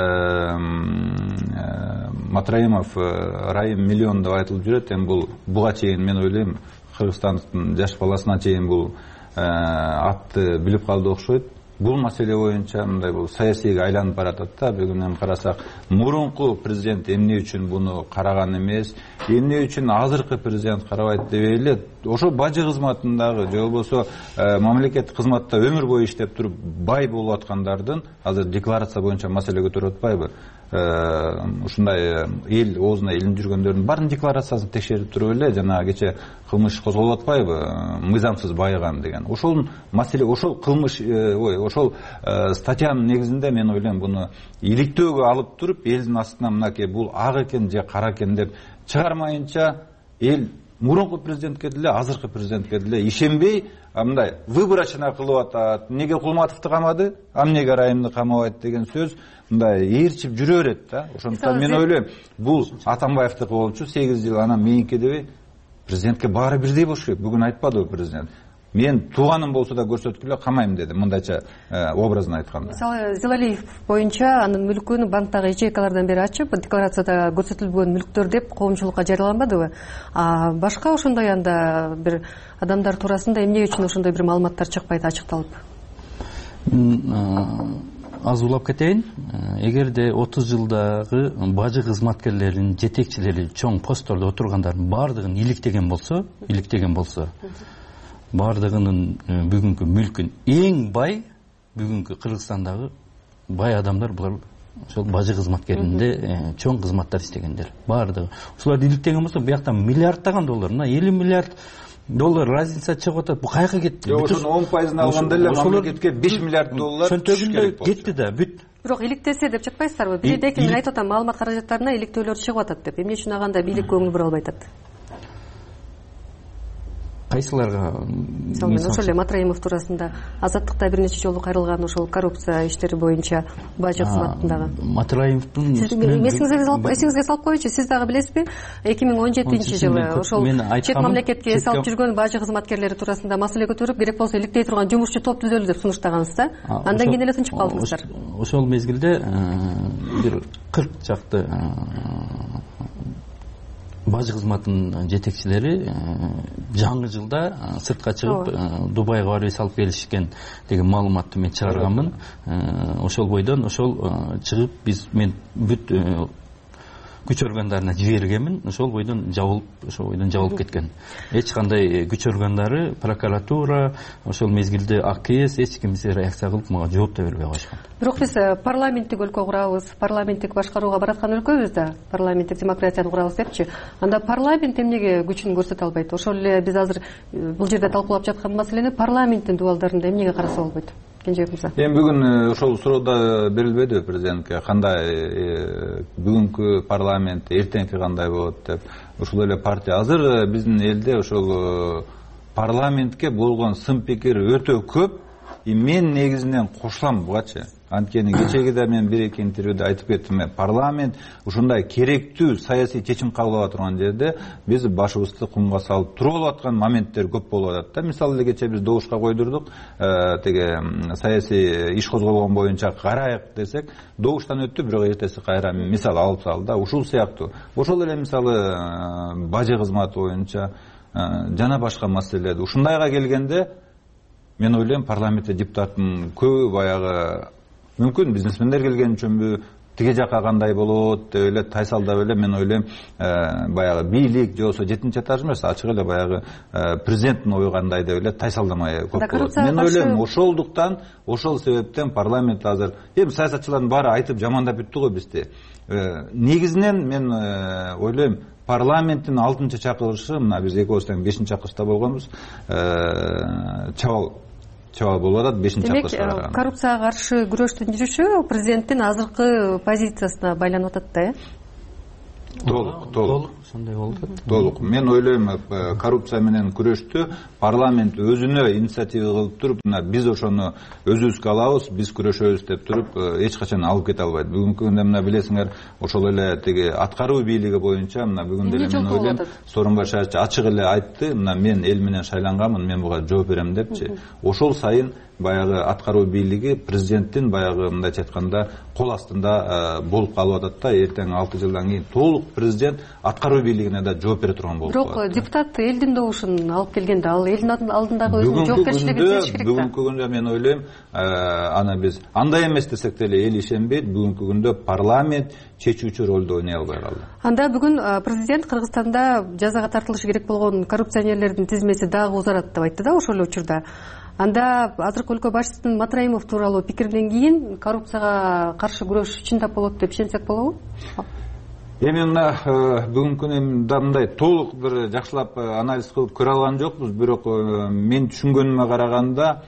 Матраимов Раим миллион деп айтылып жүрөт, эми бул буга чейин мен ойлойм Кыргызстандын жаш баласына чейин бул атты билип калды окшойт. Бул маселе боюнча мындай бул саясийге айланып баратат да. Бүгүн эми карасак, мурунку президент эмне үчүн буну караган эмес, эмне үчүн азыркы президент карабайт деп эле ошо бажы кызматындагы же болбосо мамлекеттик кызматта өмүр бою иштеп туруп бай болуп аткандардын азыр декларация боюнча маселе көтөрүп атпайбы? Ушундай эл оозуна илинип жүргөндөрдүн баарын декларациясын текшерип туруп эле жана кече кылмыш козголуп атпайбы, мыйзамсыз байыган деген. Ошол маселе, ошол кылмыш, ошол статьянын негизинде мен ойлойм буну иликтөөгө алып туруп, элдин астына мынакей бул ак экен же кара экен деп чыгармайынча, эл мурунку президентке деле, азыркы президентке деле ишенбей, мындай выборочно кылып атат. Неге Кулматовду камады, эмнеге Райымды камабайт деген сөз мындай ээрчип жүрө берет да. Ошондуктан мен ойлойм, бул Атамбаевдики болчу 8 жыл, анан меники дебей, президентке баары бирдей болуш керек. Бүгүн айтпадыбы президент? Мен тууганым болсо да көрсөткүлө камайм деди, мындайча образын айтканда. Мисалы, Зилалиев боюнча анын мүлкүн банктагы ячейкалардан бери ачып, декларацияда көрсөтүлбөгөн мүлктөр деп коомчулукка жарыяланбадыбы? Башка ошондой анда бир адамдар туурасында эмне үчүн ошондой бир маалыматтар чыкпайт, ачыкталып? Аз улап кетейин. Эгерде 30 жылдагы бажы кызматкерлеринин жетекчилери чоң посттордо отургандардын баардыгын иликтеген болсо, баардыгынын бүгүнкү мүлкүн эң бай бүгүнкү Кыргызстандагы бай адамдар булар ошол бажы кызматкеринде чоң кызматтар иштегендер. Баардыгы. Ошолорду иликтеген болсо, буяктан миллиарддаган доллар, мына 50 миллиард доллар разница чыгып атат. Бу кайга кетти? Ошонун 10%-ын алганда эле мамлекетке 5 миллиард доллар чөнтөгүндө кетти да, бүт. Бирок иликтесе деп чыкпайсыздарбы? Бирдеки мен айтып атам, маалымат каражаттарына иликтөөлөр чыгып атат деп. Эмне үчүн аганда бийлик көңүл бура албай атат? Кайсыларга? Мисалы, ошол эле Матраимов туурасында Азаттыкта бир нече жолу кайрылган ошол коррупция иштери боюнча бажы кызматындагы. Матраимовдун эсиңизге салып коечу, сиз дагы билесизби? 2017-жылы ошол чет мамлекетке эс алып жүргөн бажы кызматкерлери туурасында маселе көтөрүп, керек болсо иликтей турган жумушчу топ түзөлү деп сунуштагансыз да? Андан кийин эле тынчып калдыңыздар. Ошол мезгилде бир 40 чакты бажы кызматынын жетекчилери жаңы жылда сыртка чыгып Дубайга барып эс алып келишкен деген маалыматты мен чыгарганмын. Ошол бойдон чыгып мен бүт күч органдарына жибергенмин. Ошол бойдон жабылып кеткен. Эч кандай күч органдары, прокуратура, ошол мезгилде АКС эч кимсе реакция кылып мага жооп да бербей калышкан. Бирок биз парламенттик өлкө курабыз, парламенттик башкарууга бараткан өлкөбүз да, парламенттик демократияны курабыз депчи. Анда парламент эмнеге күчүн көрсөтө албайт? Ошол эле биз азыр бул жерде талкуулап жаткан маселени парламенттин дубалдарында эмнеге караса болбойт? Кенжебек мырза. Бүгүн ошол суроодо берилбедиби президентке кандай бүгүнкү парламент, эртеңки кандай болот деп. Ошол эле партия азыр биздин элде ошол парламентке болгон сын пикир өтө көп. Мен негизинен кошулам бугачы. Анткени кечеги да мен бир-эки интервьюда айтып кеттим. Парламент ушундай керектүү саясий чечим кабыл ала турган жерде биз башыбызды кумга салып туруп алаткан моменттер көп болуп атат да. Мисалы кече биз добушка койдурдук, теге саясий иш козголгон боюнча карайык десек, добуштан өттү, бирок эртеси кайра мисал алып салды да. Ушул сыяктуу. Ошол эле мисалы бажы кызматы боюнча жана башка маселелерди ушундайга келгенде мен ойлойм парламентте депутаттын көбү баягы мүмкүн бизнесмендер келген үчүнбү, тиги жака кандай болот деп эле тайсалдап эле мен ойлойм баягы бийлик же болбосо 7-этаж эмес ачык эле баягы президенттин ою кандай деп эле тайсалдамай көп болот. Мен ойлойм ошол себептен парламент азыр эми саясатчылардын баары айтып жамандап бүттү го бизди. Негизинен мен ойлойм парламенттин 6-чакырылышы, мына биз экөөбүз тең 5-чакырышта болгонбуз, чабал болуп атат 5-чакырышка. Демек, коррупцияга каршы күрөштүн жүрүшү президенттин азыркы позициясына байланып атат да, Толук. Сондай болду. Толук. Мен ойлойм, коррупция менен күрөштү парламент өзүнө инициатива кылып туруп, биз ошону өзүбүзгө алабыз, биз күрөшөбүз деп туруп, эч качан алып кете албайт. Бүгүнкү күндө мына билесиңер, ошол эле тиги аткаруу бийлиги боюнча мына бүгүн деле мен ойлойм, Сооронбай шаардык ачык эле айтты, мына мен эл менен шайланганмын, мен буга жооп берем депчи. Ошол сайын баягы аткаруу бийлиги президенттин баягы мындайча айтканда кол астында болуп калып атат да, эртең 6 жылдан кийин толук президент аткаруу бийлигине да жооп бере турган болуп калат. Бирок депутат элдин добушун алып келгенде ал элдин алдындагы өзүнүн жоопкерчилигин сезиш керек да. Бүгүнкү күндө мен ойлойм, аны биз андай эмес десек деле эл ишенбейт, бүгүнкү күндө парламент чечүүчү ролду ойной албай калды. Анда бүгүн президент Кыргызстанда жазага тартылышы керек болгон коррупционерлердин тизмеси дагы узарат деп айтты да ошол эле учурда. Анда азыркы өлкө башчысынын Матраимов тууралуу пикиринен кийин коррупцияга каршы күрөш чындап болот деп ишенсек болобу? Эми мына бүгүнкү күндө мындай толук бир жакшылап анализ кылып көрө алган жокпуз, бирок мен түшүнгөнүмө караганда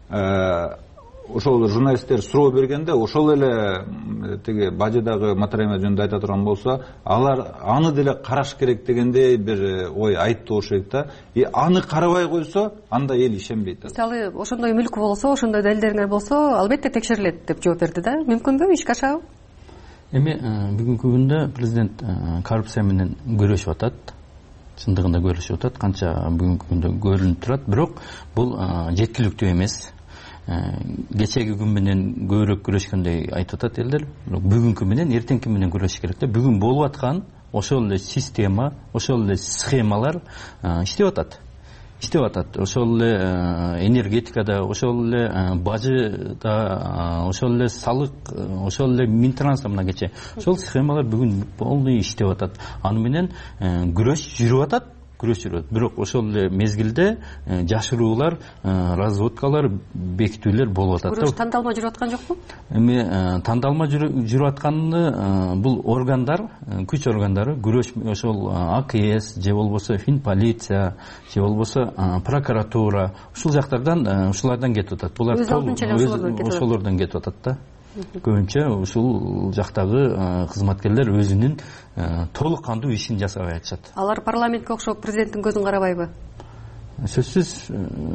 ошол журналисттер суроо бергенде ошол эле тиги бажыдагы Матраимов жөнүндө айта турган болсо, алар аны деле караш керек дегендей бир ой айтты болуш керек да. Аны карабай койсо, анда эл ишенбейт. Мисалы, ошондой мүлк болсо, ошондой далилдериңер болсо, албетте текшерилет деп жооп берди да. Мүмкүнбү, ишке ашабы? Эми бүгүнкү күндө президент коррупция менен күрөшүп атат. Чындыгында көрүшүп атат, канча бүгүнкү күндө көрүнүп турат, бирок бул жеткиликтүү эмес. Кечеги күн менен көбүрөөк күрөшкөндөй айтып атат элдер. Бүгүнкү менен эртеңки менен күрөшүш керек да. Бүгүн болуп аткан ошол эле система, ошол эле схемалар иштеп атат. Ошол эле энергетикада, ошол эле бажыда, ошол эле салык, ошол эле Минтранс мына кече. Ошол схемалар бүгүн полный иштеп атат. Аны менен күрөш жүрүп атат. Бирок ошол эле мезгилде жашыруулар, разводкалар, бекитүүлөр болуп атат. Күрөш тандалма жүрүп аткан жокпу? Эми тандалма жүрүп атканы бул органдар, күч органдары, күрөш ошол АКС же болбосо Финполиция, же болбосо прокуратура, ушул жактардан ушулардан кетип атат. Булар ошолордон кетип атат да. Көбүнчө ушул жактагы кызматкерлер өзүнүн толук кандуу ишин жасабай атышат. Алар парламентке окшоп президенттин көзүн карабайбы? Сөзсүз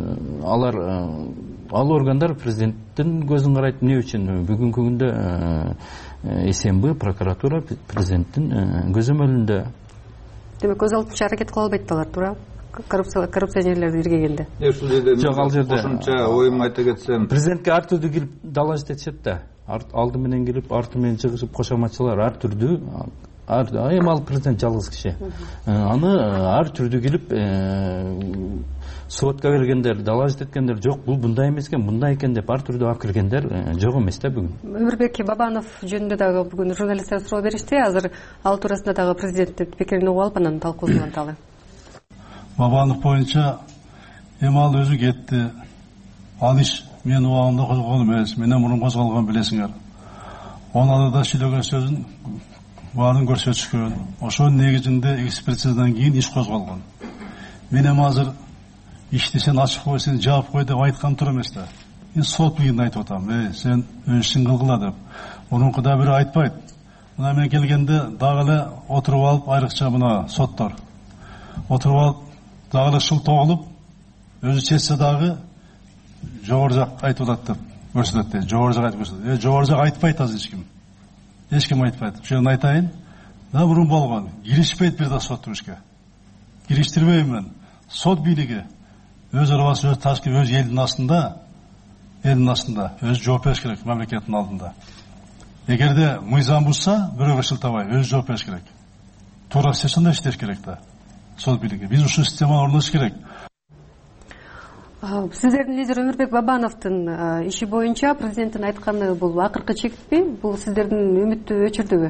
ал органдар президенттин көзүн карайт. Эмне үчүн? Бүгүнкү күндө СМБ, прокуратура президенттин көзөмөлүндө. Демек, көз алдынча аракет кыла албайт алар, туурабы? Коррупционерлерди иргегенде. Жок, ал жерде кошумча оюмду айта кетсем, президентке ар түрдүү кирип далажат этишет да. Алды менен кирип, арты менен чыгышып, кошоматчылар ар түрдүү. Эми ал президент жалгыз киши. Аны ар түрдүү кирип сотко бергендер, далажат эткендер жок, бул мындай эмес экен, мындай экен деп ар түрдүү алып киргендер жок эмес да бүгүн. Өмүрбек Бабанов жөнүндө дагы бүгүн журналисттер суроо беришти. Азыр ал туурасында дагы президенттин пикирин угуп алып, анан талкуубузду уланталы. Бабанов боюнча эми ал өзү кетти. Ал иш мен убагында козголгон эмес, менен мурун козголгон билесиңер. Онда да сүйлөгөн сөзүн баарын көрсөтүшкөн. Ошонун негизинде экспертизадан кийин иш козголгон. Мен эми азыр ишти сен ачып кой, сен жаап кой деп айткан тур эмес да. Мен сот бийинде айтып атам, сен өз ишиң кылгыла деп. Мурункуда бири айтпайт. Мына мен келгенде дагы эле отуруп алып, айрыкча мына соттор отуруп алып, дагы эле шыл тогулуп, өзү чечсе дагы жогору жак айтып атат деп көрсөтөт да. Жогору жак айтып көрсөтөт. Жогору жак айтпайт азыр эч ким. Эч ким айтпайт. Ошону айтайын. Да мурун болгон. Киришпейт бир да соттун ишке. Кириштирбейм мен. Сот бийлиги өз арабасы, өз ташкы, өз элдин астында, өз жооп бериш керек мамлекеттин алдында. Эгерде мыйзам бузса, бирөөгө шылтабай, өз жооп бериш керек. Туура ишти, ошондой иштеш керек да. Сот бийлиги. Биз ушул системаны орнотуш керек. Сиздердин лидер Өмүрбек Бабановдун иши боюнча президенттин айтканы бул акыркы чекпи? Бул сиздердин үмүттү өчүрдүбү?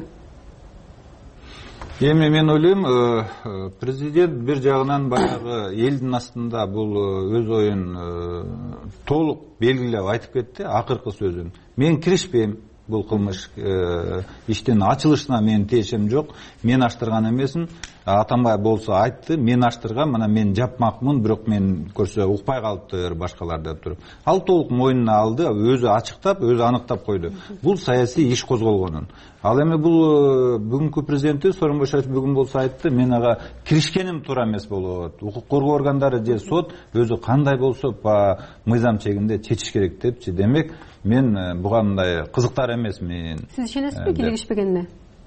Эми мен ойлойм, президент бир жагынан баягы элдин астында бул өз оюн толук белгилеп айтып кетти, акыркы сөзүн. Мен киришпейм бул кылмыш иштин ачылышына менин тиешем жок. Мен аштырган эмесмин. Атамбай болсо айтты, мен аштыргам, мына мен жапмакмын, бирок мен көрсө укпай калыптыр башкалар деп туруп. Ал толук мойнуна алды, өзү ачыктап, өзү аныктап койду. Бул саясий иш козголгонун. Ал эми бул бүгүнкү президенти Сооронбай Шарипович бүгүн болсо айтты, мен ага киришкеним туура эмес болот. Укук коргоо органдары же сот өзү кандай болсо по мыйзам чегинде чечиш керек депчи. Демек, мен буга мындай кызыктар эмесмин. Сиз ишенесизби кийлигишпегенине?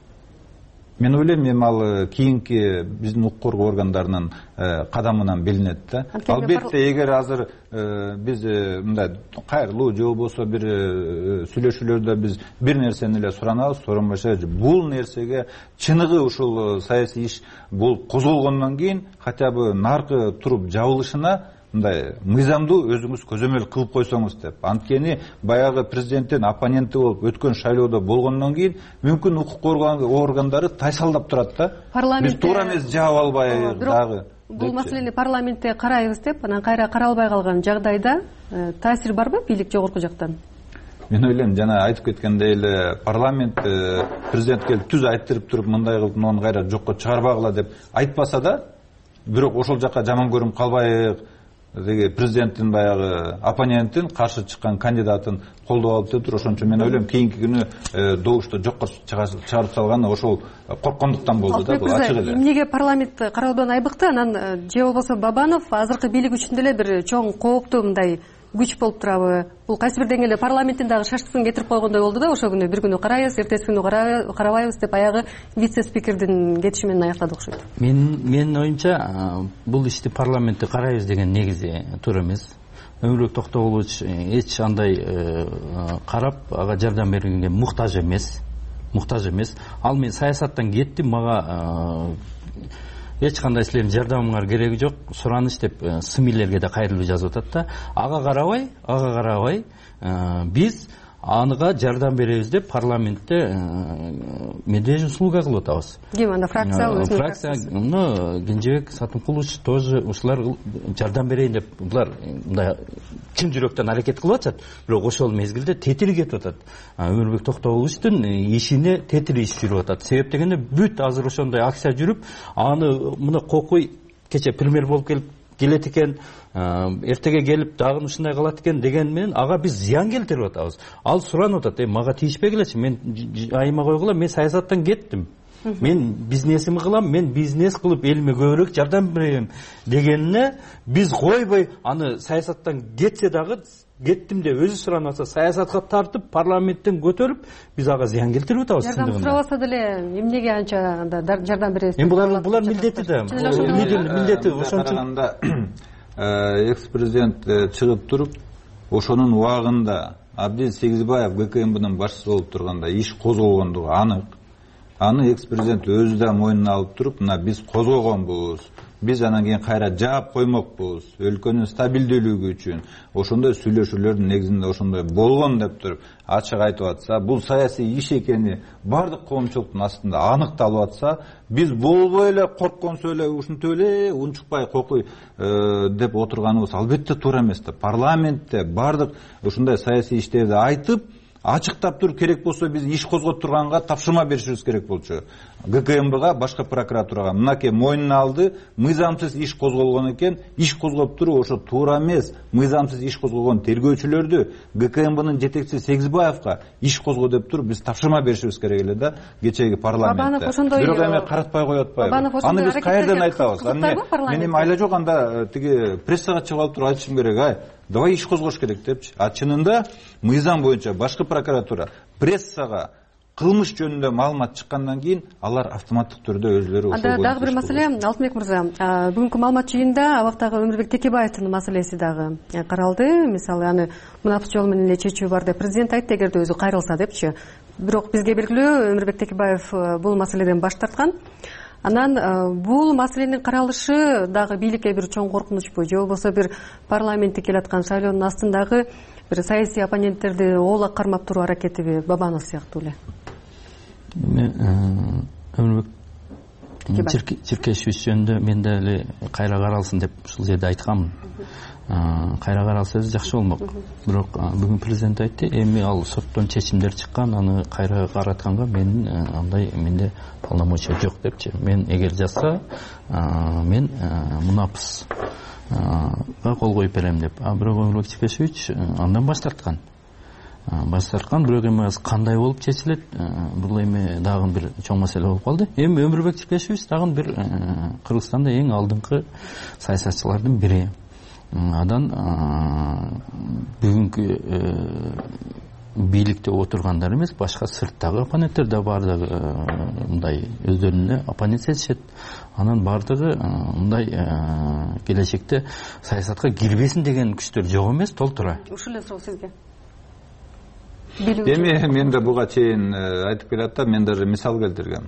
Мен ойлойм, эми ал кийинки биздин укук коргоо органдарынын кадамынан билинет да. Албетте, эгер азыр биз мындай кайрылуу же болбосо бир сүйлөшүүлөрдө биз бир нерсени эле суранабыз, Сооронбай Шарипович бул нерсеге чыныгы ушул саясий иш болуп козголгондон кийин хотя бы наркы туруп жабылышына мындай мыйзамдуу өзүңүз көзөмөл кылып койсоңуз деп. Анткени баягы президенттин оппоненти болуп өткөн шайлоодо болгондон кийин мүмкүн укук коргоо органдары тайсалдап турат да. Биз туура эмес жаап албай дагы. Бул маселени парламентте карайбыз деп, анан кайра каралбай калган жагдайда таасир барбы бийлик жогорку жактан? Мен ойлойм, жана айтып кеткендей эле парламент президент келип түз айттырып туруп мындай кылып муну кайра жокко чыгарбагыла деп айтпаса да, бирок ошол жакка жаман көрүнүп калбайык. Президенттин баягы оппоненттин каршы чыккан кандидатын колдоп алып деп туруп, ошончо мен ойлойм кийинки күнү добушта жокко чыгарып салганы ошол корккондуктан болду да, бул ачык эле. Эмнеге парламент кароодон айбыкты, анан же болбосо Бабанов азыркы бийлик үчүн деле бир чоң кооптуу мындай күч болуп турабы? Бул кайсы бир деңгээлде парламенттин дагы шашкысын кетирип койгондой болду да, ошол күнү бир күнү карайбыз, эртеси күнү карабайбыз деп аягы вице спикердин кетиши менен аяктады окшойт. Менин оюмча бул ишти парламентте карайбыз деген негизи туура эмес. Өмүрбек Токтогулович эч андай карап ага жардам бергенге муктаж эмес. Ал мен саясаттан кеттим, мага эч кандай силердин жардамыңар кереги жок, сураныч деп СМИлерге да кайрылып жазып атат да. Ага карабай биз аныга жардам беребиз деп парламентте медвежий услуга кылып атабыз. Ким анда фракция? Кенжебек Сатымкулович тоже ушулар жардам берейин деп булар мындай чын жүрөктөн аракет кылып атышат. Бирок ошол мезгилде тетири кетип атат. Өмүрбек Токтогуловичтун ишине тетири иш жүрүп атат. Себеп дегенде бүт азыр ошондой акция жүрүп, аны мына Кокуй кече премьер болуп келет экен, эртеге келип дагы ушундай кылат экен деген менен ага биз зыян келтирип атабыз. Ал суранып атат, мага тийишпегилечи, мен айыма койгула, мен саясаттан кеттим. Мен бизнесимди кылам, мен бизнес кылып элиме көбүрөөк жардам берем дегенине биз койбой, аны саясаттан кетсе дагы кеттим деп өзү суранып атса, саясатка тартып, парламенттен көтөрүп, биз ага зыян келтирип атабыз. Жардам сурабаса деле эмнеге анча жардам бересиз? Булар милдети да. Милдети ошончо. Экс-президент чыгып туруп, ошонун убагында Абдил Сегизбаев ГКМБнын башчысы болуп турганда иш козголгондугу анык. Аны экс-президент өзү да мойнуна алып туруп, мына биз козгогонбуз. Биз анан кийин кайра жаап коймокпуз. Өлкөнүн стабилдүүлүгү үчүн ошондой сүйлөшүүлөрдүн негизинде ошондой болгон деп туруп ачык айтып атса, бул саясий иш экени бардык коомчулуктун астында аныкталып атса, биз болбой эле коркконсу эле ушинтип эле унчукпай кокуй деп отурганыбыз албетте туура эмес да. Парламентте бардык ушундай саясий иштерди айтып, ачыктап туруп керек болсо биз иш козгоп турганга тапшырма беришибиз керек болчу. ГКМБга, башка прокуратурага мынакей мойнуна алды, мыйзамсыз иш козголгон экен, иш козгоп туруп ошо туура эмес. Мыйзамсыз иш козголгон тергөөчүлөрдү ГКМБнын жетекчиси Сегизбаевка иш козго деп туруп биз тапшырма беришибиз керек эле да кечээги парламентте. Бирок эми каратпай коюп атпайбы? Аны биз каерден айтабыз? Мен эми айла жок, анда тиги прессага чыгып алып туруп айтышым керек, давай иш козгош керек депчи. А чынында мыйзам боюнча башкы прокуратура прессага кылмыш жөнүндө маалымат чыккандан кийин алар автоматтык түрдө өзүлөрү ошол боюнча. Дагы бир маселе, Алтынбек мырза, бүгүнкү маалымат жыйынында абактагы Өмүрбек Текебаевдин маселеси дагы каралды. Мисалы, аны мынапыс жол менен эле чечүү бар деп президент айтты, эгерде өзү кайрылса депчи. Бирок бизге белгилүү Өмүрбек Текебаев бул маселеден баш тарткан. Анан бул маселенин каралышы дагы бийликке бир чоң коркунучпу же болбосо бир парламентте келаткан шайлоонун астындагы бир саясий оппоненттерди оолак кармап туруу аракетиби Бабанов сыяктуу эле? Өмүрбек Чиркешевич жөнүндө мен деле кайра каралсын деп ушул жерде айтканмын. Кайра каралса жакшы болмок. Бирок бүгүн президент айтты, эми ал соттон чечимдер чыккан, аны кайра каратканга менин андай менде полномочия жок депчи. Мен эгер жазса, мен мунапыс кол коюп берем деп. Бирок Өмүрбек Чиркешевич андан баш тарткан. Бирок эми кандай болуп чечилет, бул эми дагы бир чоң маселе болуп калды. Эми Өмүрбек Чиркешевич дагы бир Кыргызстанда эң алдыңкы саясатчылардын бири. Адан бүгүнкү бийликте отургандар эмес, башка сырттагы оппоненттер да бардыгы мындай өздөрүнө оппонент сезишет. Анан бардыгы мындай келечекте саясатка кирбесин деген күчтөр жок эмес, толтура. Ушул эле суроо сизге. Эми мен да буга чейин айтып келатам, мен даже мисал келтиргем.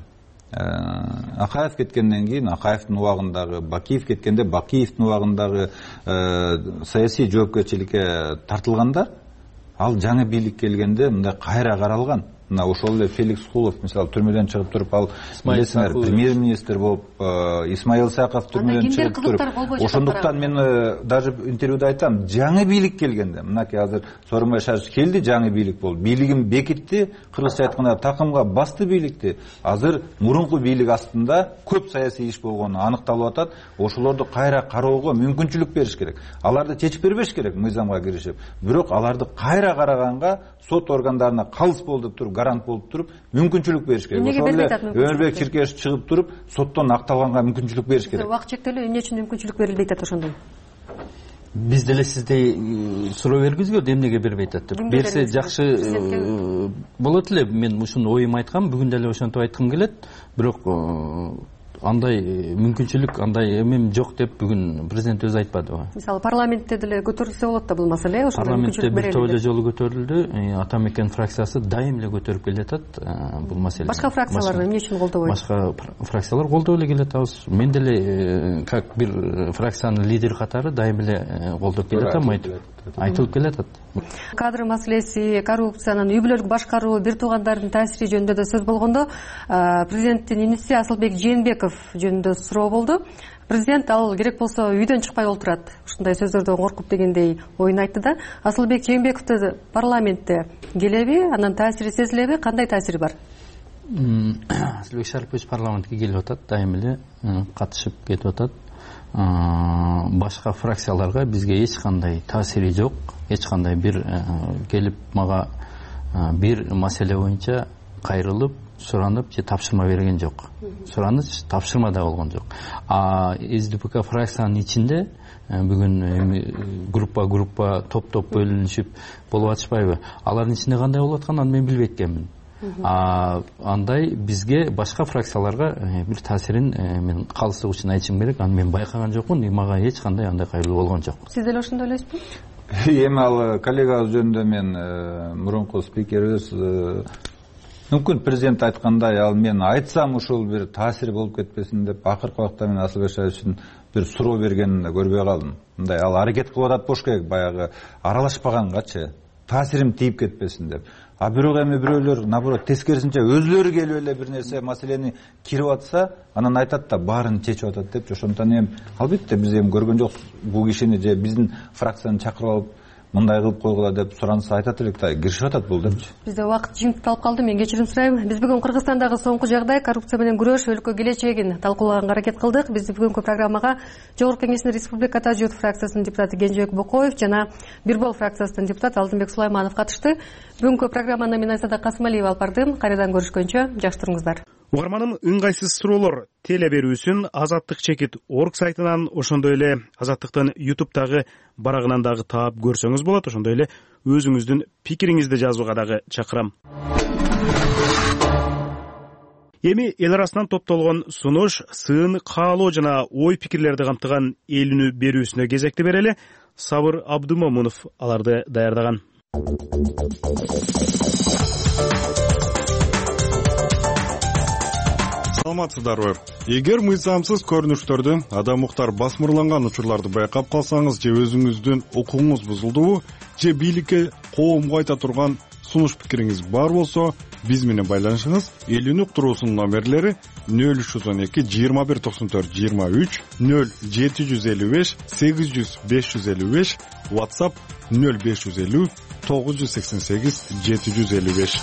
Акаев кеткенден кийин Акаевдин убагындагы, Бакиев кеткенде Бакиевдин убагындагы саясий жоопкерчиликке тартылгандар, ал жаңы бийлик келгенде мындай кайра каралган. Мына ошол эле Феликс Кулов мисалы түрмөдөн чыгып туруп, ал билесиңер, премьер-министр болуп, Исмаил Саков түрмөдөн чыгып туруп. Ошондуктан мен даже интервьюда айтам, жаңы бийлик келгенде, мынакей азыр Сооронбай Шарипович келди, жаңы бийлик болду. Бийлигин бекитти, кыргызча айтканда такымга басты бийликти. Азыр мурунку бийлик астында көп саясий иш болгону аныкталып атат. Ошолорду кайра кароого мүмкүнчүлүк бериш керек. Аларды чечип бербеш керек мыйзамга киришип. Бирок аларды кайра караганга сот органдарына калыс болду деп туруп, гарант болуп туруп, мүмкүнчүлүк бериш керек. Ошол эле Өмүрбек Чиркешевич чыгып туруп, соттон акталганга мүмкүнчүлүк бериш керек. Убакыт чектелүү, эмне үчүн мүмкүнчүлүк берилбей атат ошондой? Биз деле сиздей суроо бергизгөт, эмнеге бербей атат деп. Берсе жакшы болот эле. Мен ушуну оюм айткам, бүгүн деле ошентип айткым келет. Бирок андай мүмкүнчүлүк, андай эмем жок деп бүгүн президент өзү айтпады. Мисалы парламентте деле көтөрүлсө болот да бул маселе. Парламентте бир топ жолу көтөрүлдү. Ата мекен фракциясы дайым эле көтөрүп келатат бул маселени. Башка фракциялар эмне үчүн колдобойт? Башка фракциялар колдоп эле келатабыз. Мен деле как бир фракциянын лидери катары дайым эле колдоп келатам, айтылып келатат. Кадр маселеси, коррупциянын, үй бүлөлүк башкаруу, бир туугандардын таасири жөнүндө да сөз болгондо, президенттин иниси Асылбек Жээнбеков жөнүндө суроо болду. Президент ал керек болсо үйдөн чыкпай олтурат, ушундай сөздөрдөн коркуп дегендей оюн айтты да. Асылбек Жээнбековду парламентте келеби, анан таасири сезилеби, кандай таасири бар? Асылбек Шарипович парламентке келип атат, дайым эле катышып кетип атат. Башка фракцияларга бизге эч кандай таасири жок. Эч кандай бир келип мага бир маселе боюнча кайрылып, суранып же тапшырма берген жок. Сураныч, тапшырма да болгон жок. СДПК фракциянын ичинде бүгүн группа топ бөлүнүшүп болуп атышпайбы? Алардын ичинде кандай болуп атканын мен билбейт экенмин. Андай бизге башка фракцияларга бир таасирин мен калыстык үчүн айтышым керек. Аны мен байкаган жокмун, мага эч кандай андай кайрылуу болгон жок. Сиз деле ошондой элесизби? Эми ал коллегабыз жөнүндө мен мурунку спикерибиз мүмкүн президент айткандай, ал мен айтсам ушул бир таасир болуп кетпесин деп акыркы убакта мен Асылбек Шариповичтин бир суроо бергенин көрбөй калдым. Мындай ал аракет кылып атат болуш керек, баягы аралашпагангачы, таасирим тийип кетпесин деп. Бирок эми бирөөлөр наоборот тескерисинче өзүлөрү келип эле бир нерсе маселени кирип атса, анан айтат да баарын чечип атат деп. Ошондон эми албетте биз эми көргөн жокпуз бул кишини же биздин фракцияны чакырып алып мындай кылып койгула деп суранса айтат элек да, киришип атат бул депчи. Бизде убакыт жыйынтыкталып калды. Мен кечирим сурайм. Биз бүгүн Кыргызстандагы соңку жагдай, коррупция менен күрөш, өлкө келечегин талкуулаганга аракет кылдык. Биз бүгүнкү программага Жогорку Кеңештин Республика Журт фракциясынын депутаты Кенжебек Бокоев жана Бирбол фракциясынын депутаты Алтынбек Сулайманов катышты. Бүгүнкү программаны мен Айсада Касымалиева алып бардым. Кайрадан көрүшкөнчө жакшы туруңуздар. Угарманым, ыңгайсыз суроолор теле берүүсүн Азаттык чекит орг сайтынан, ошондой эле Азаттыктын YouTube'дагы барагынан дагы таап көрсөңүз болот. Ошондой эле өзүңүздүн пикириңизди жазууга дагы чакырам. Эми эл арасынан топтолгон сунуш, сын, каалоо жана ой пикирлерди камтыган эл үнү берүүсүнө кезекти берели. Сабыр Абдумомунов аларды даярдаган. саламатсыздарбы? Эгер мыйзамсыз көрүнүштөрдү, адам укуктар басмырланган учурларды байкап калсаңыз же өзүңүздүн укугуңуз бузулдубу, же бийликке коомго айта турган сунуш пикириңиз бар болсо, биз менен байланышыңыз. Элүүнү уктуруусунун номерлери 0312 21 94 23, 0755 800 555, WhatsApp 0550 988 755.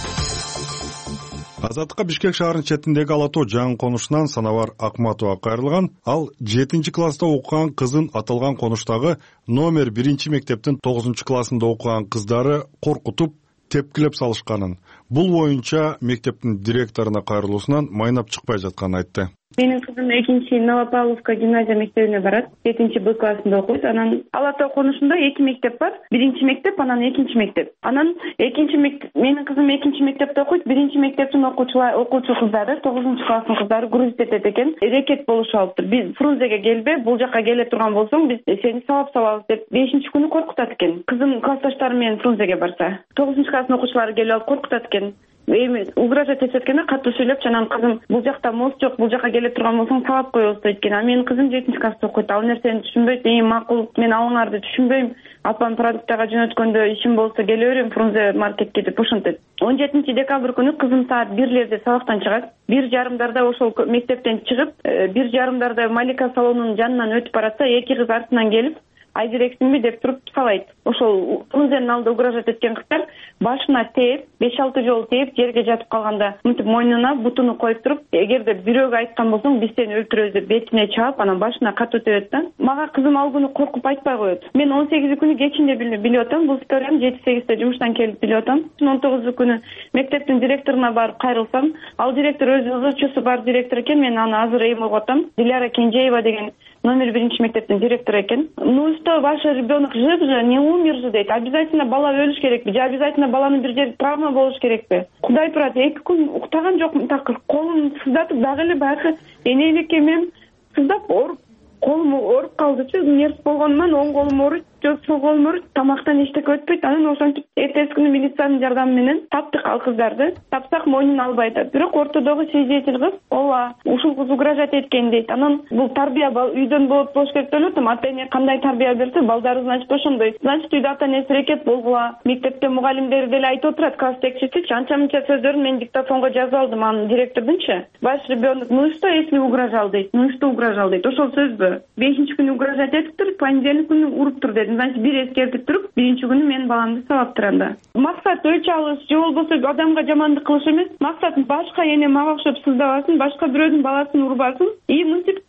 Азаттыкка Бишкек шаарынын четиндеги Ала Тоо жаңы конушунан Санабар Акматова кайрылган. Ал 7-класста окуган кызын аталган конуштагы номер 1-мектептин 9-классында окуган кыздары коркутуп, тепкилеп салышканын, бул боюнча мектептин директоруна кайрылуусунан майнап чыкпай жатканын айтты. Менин кызым 2 Новопавловка гимназия мектебине барат. 7-Б классында окуйт. Анан Ала Тоо конушунда 2 мектеп бар. 1-мектеп, анан 2 мектеп. Анан 2 мектеп, менин кызым 2 мектепте окуйт. 1 мектептин окуучу кыздары, 9-класстын кыздары грузит этет экен. Рекет болушуп алыптыр. Биз Фрунзеге келбе, бул жака келе турган болсоң, биз сени сабап салабыз деп 5-күнү коркутат экен. Кызым классташтары менен Фрунзеге барса, 9-класстын окуучулары келип алып коркутат экен. Угрожать этет экен, катуу сүйлөп, анан кызым бул жакта мост жок, бул жака келе турган болсоң сабап коебуз дейт экен. А менин кызым 7-класста окуйт. Ал нерсени түшүнбөйт. Макул, мен алыңарды түшүнбөйм. Апам продуктага жөнөткөндө ишим болсо келе берем Фрунзе маркетке деп ошентет. 17 декабрь күнү кызым саат 1-лерде сабактан чыгат. 1:30 ошол мектептен чыгып, 1:30 Малика салонунун жанынан өтүп баратса, 2 кыз артынан келип, айдирексиңби деп туруп сабайт. Ошол Фрунзенин алдында угрожать эткен кыздар башына тээп, 5-6 жолу тээп, жерге жатып калганда, мынтип мойнуна бутуну коюп туруп, эгерде бирөөгө айткан болсоң, биз сени өлтүрөбүз деп бетине чаап, анан башына катуу тебет да. Мага кызым ал күнү коркуп айтпай коет. Мен 18 күнү кечинде билип атам, бул историяны 7-8 жумуштан келип билип атам. 19 күнү мектептин директоруна барып кайрылсам, ал директор өзү ызычуусу бар директор экен, мен аны азыр эми угуп атам. Диляра Кенжеева деген номер 1 мектептин директору экен. Ну что, ваш ребенок жив же, не умер же дейт. Обязательно бала өлүш керекпи? Же обязательно баланын бир жери травма болуш керекпи? Кудай турат, 2 күн уктаган жокмун, такыр колум сыздатып, дагы эле баягы энеликке мен сыздап, колум ооруп калдычы, нерв болгонуман оң колум ооруйт, сол колум ооруйт, тамактан эчтеке өтпөйт. Анан ошентип эртеси күнү милициянын жардамы менен таптык ал кыздарды. Тапсак мойнун албай атат. Бирок ортодогу свидетель кыз, ооба, ушул кыз угрожать эткен дейт. Анан бул тарбия үйдөн болуш керек деп атам. Ата-эне кандай тарбия берсе, балдары значит ошондой. Значит, үйдө ата-энеси рекет болгула. Мектепте мугалимдери деле айтып отурат, класс текшичи, анча-мынча сөздөрүн мен диктофонго жазып алдым, анын директордунчу. Ваш ребенок, ну что, если угрожал дейт? Ну что угрожал дейт? Ошол сөзбү? 5-күнү угрожать этиптир, понедельник күнү уруптур деди. Значит, бир эскертип туруп, 1-күнү мен баламды сабаптыр анда. Максат өч алыш, же болбосо адамга жамандык кылыш эмес. Максат башка эне мага окшоп сыздабасын, башка бирөөдүн баласын урбасын. И мынтип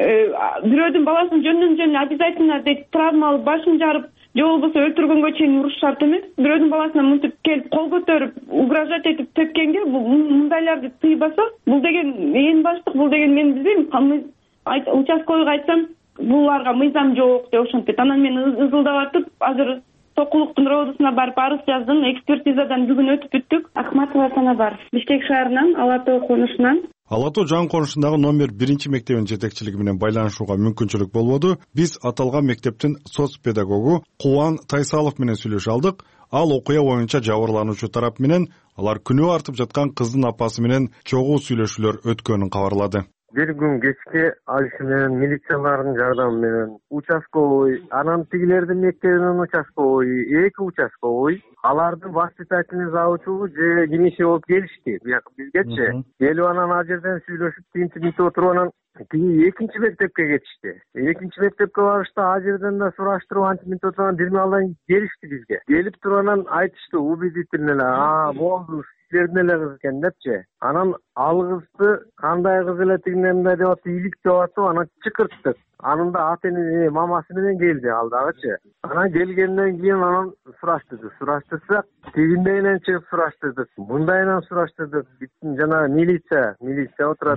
бирөөдүн баласын жөндөн обязательно дейт травма алып, башын жарып, же болбосо өлтүргөнгө чейин уруш шарт эмес. Бирөөдүн баласына мынтип келип кол көтөрүп, угрожать этип тепкенге мындайларды тыйбаса, бул деген эң баштык, бул деген мен билбейм. Участковыйга айтсам, буларга мыйзам жок деп ошентет. Анан мен ызылдап атып, азыр Сокулуктун роодусуна барып арыз жаздым. Экспертизадан бүгүн өтүп бүттүк. Акматова Санабар, Бишкек шаарынан, Ала Тоо конушунан. Ала Тоо жаңы конушундагы номер 1 мектебинин жетекчилиги менен байланышууга мүмкүнчүлүк болбоду. Биз аталган мектептин соц педагогу Кубан Тайсалов менен сүйлөшө алдык. Ал окуя боюнча жабырлануучу тарап менен алар күнөө артып жаткан кыздын апасы менен чогуу сүйлөшүүлөр өткөнүн кабарлады. Бир күн кечке ал иши менен милициялардын жардамы менен участковый, анан тигилердин мектебинин участковый, 2 участковый, алардын воспитательный завучу же кимиши болуп келишти. Бизгечи келип анан ал жерден сүйлөшүп, тинтип отуруп анан тиги 2 мектепке кетишти. 2 мектепке барышты, ал жерден да сураштырып антип отурган дирмалдан келишти бизге. Келип туруп анан айтышты убедительно, болду эле кыз экен депчи. Анан ал кызды кандай кыз эле тигинен деп атып, илик деп атып, анан чыкырттык. Анын да ата-эне мамасы менен келди ал дагычы. Анан келгенден кийин анан сураштырсак, тигиндейинен чыгып сураштырдык, мындайынан сураштырдык. Жана милиция отурат.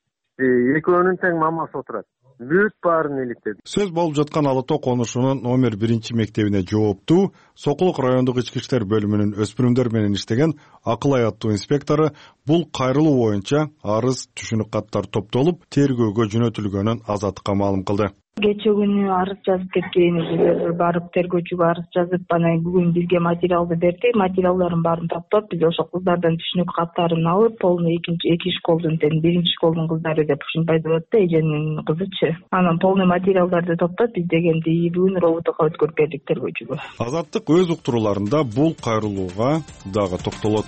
Экөөнүн тең мамасы отурат. Бүт баарын иликтеди. Сөз болуп жаткан Ала Тоо конушунун номер 1 мектебине жооптуу Сокулук райондук ички иштер бөлүмүнүн өспүрүмдөр менен иштеген акыл аяттуу инспектору бул кайрылуу боюнча арыз, түшүнүк каттар топтолуп, тергөөгө жөнөтүлгөнүн Азаттыкка маалым кылды. Кечээ күнү арыз жазып кеткенбиз, барып тергөөчүгө арыз жазып, анан бүгүн бизге материалды берди. Материалдардын баарын топтоп, биз ошол кыздардан түшүнүк каттарын алып, полный эки школдун тең биринчи школдун кыздары деп ушинтип айтып атты, эженин кызычы. Анан полный материалдарды топтоп, биз дегенди бүгүн роботука өткөрүп бердик тергөөчүгө. Азаттык өз уктурууларында бул кайрылууга дагы токтолот.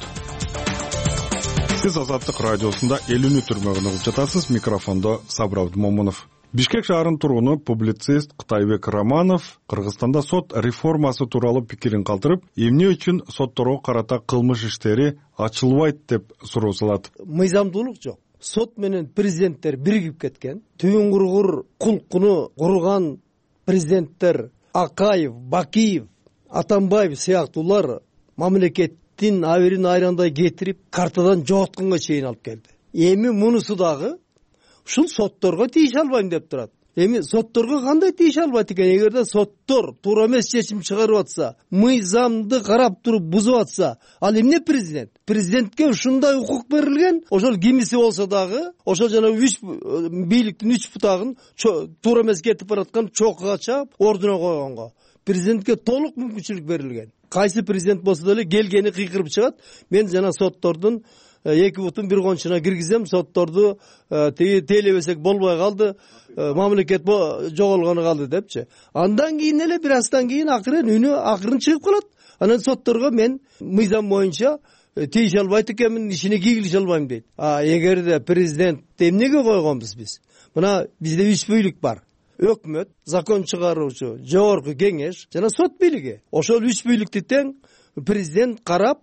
Сиз Азаттык радиосунда Элүүнү түрмөгүн угуп жатасыз. Микрофондо Сабыр Абдымомунов. Бишкек шаарынын тургуну публицист Кытайбек Романов Кыргызстанда сот реформасы тууралуу пикирин калтырып, эмне үчүн сотторго карата кылмыш иштери ачылбайт деп суроо салат. Мыйзамдуулук жок. Сот менен президенттер биригип кеткен. Түбүн кургур кулкуну курган президенттер Акаев, Бакиев, Атамбаев сыяктуулар мамлекеттин аберин айрандай кетирип, картадан жоготконго чейин алып келди. Эми мунусу дагы ушул сотторго тийише албайм деп турат. Эми сотторго кандай тийише албайт экен? Эгерде соттор туура эмес чечим чыгарып атса, мыйзамды карап туруп бузуп атса, ал эмне президент? Президентке ушундай укук берилген, ошол кимиси болсо дагы, ошол жана бийликтин 3 бутагын туура эмес кетип бараткан чокуга чаап, ордуна койгонго. Президентке толук мүмкүнчүлүк берилген. Кайсы президент болсо деле келгени кыйкырып чыгат. Мен жана соттордун 2 бутун 1 кончуна киргизем, сотторду тейлебесек болбой калды, мамлекет жоголгону калды депчи. Андан кийин эле бир аздан кийин акырын чыгып калат. Анан сотторго мен мыйзам боюнча тийише албайт экенмин, ишине кийгилише албайм дейт. Эгерде президент эмнеге койгонбуз биз? Мына бизде 3 бийлик бар. Өкмөт, закон чыгаруучу, жогорку кеңеш жана сот бийлиги. Ошол 3 бийликти тең президент карап,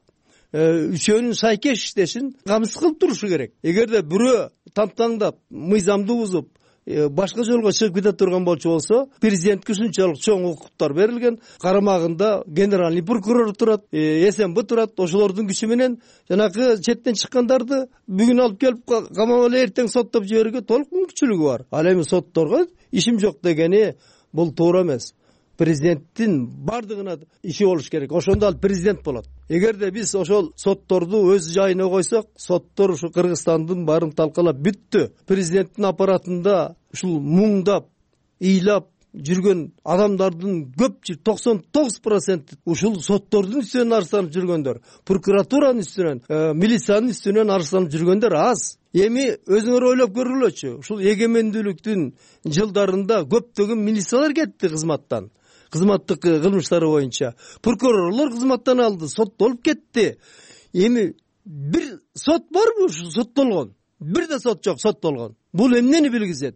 үчөөнүн шайкеш иштешин камсыз кылып турушу керек. Эгерде бирөө тамтаңдап, мыйзамды бузуп, башка жолго чыгып кете турган болчу болсо, президентке ушунчалык чоң укуктар берилген. Карамагында генеральный прокурор турат, СМБ турат. Ошолордун күчү менен жанакы четтен чыккандарды бүгүн алып келип камап эле эртең соттоп жиберүүгө толук мүмкүнчүлүгү бар. Ал эми сотторго ишим жок дегени бул туура эмес. Президенттин бардыгына иши болуш керек. Ошондо ал президент болот. Эгерде биз ошол сотторду өз жайына койсок, соттор ушу Кыргызстандын баарын талкалап бүттү. Президенттин аппаратында ушул муңдап, ыйлап жүргөн адамдардын көпчүлүгү 99% ушул соттордун үстүнөн арызданып жүргөндөр, прокуратуранын үстүнөн, милициянын үстүнөн арызданып жүргөндөр аз. Эми өзүңөр ойлоп көргүлөчү. Ушул эгемендүүлүктүн жылдарында көптөгөн милициялар кетти кызматтан. Кызматтык кылмыштары боюнча прокурорлор кызматтан алды, соттолуп кетти. Эми бир сот барбы ушу соттолгон? Бир да сот жок соттолгон. Бул эмнени билгизет?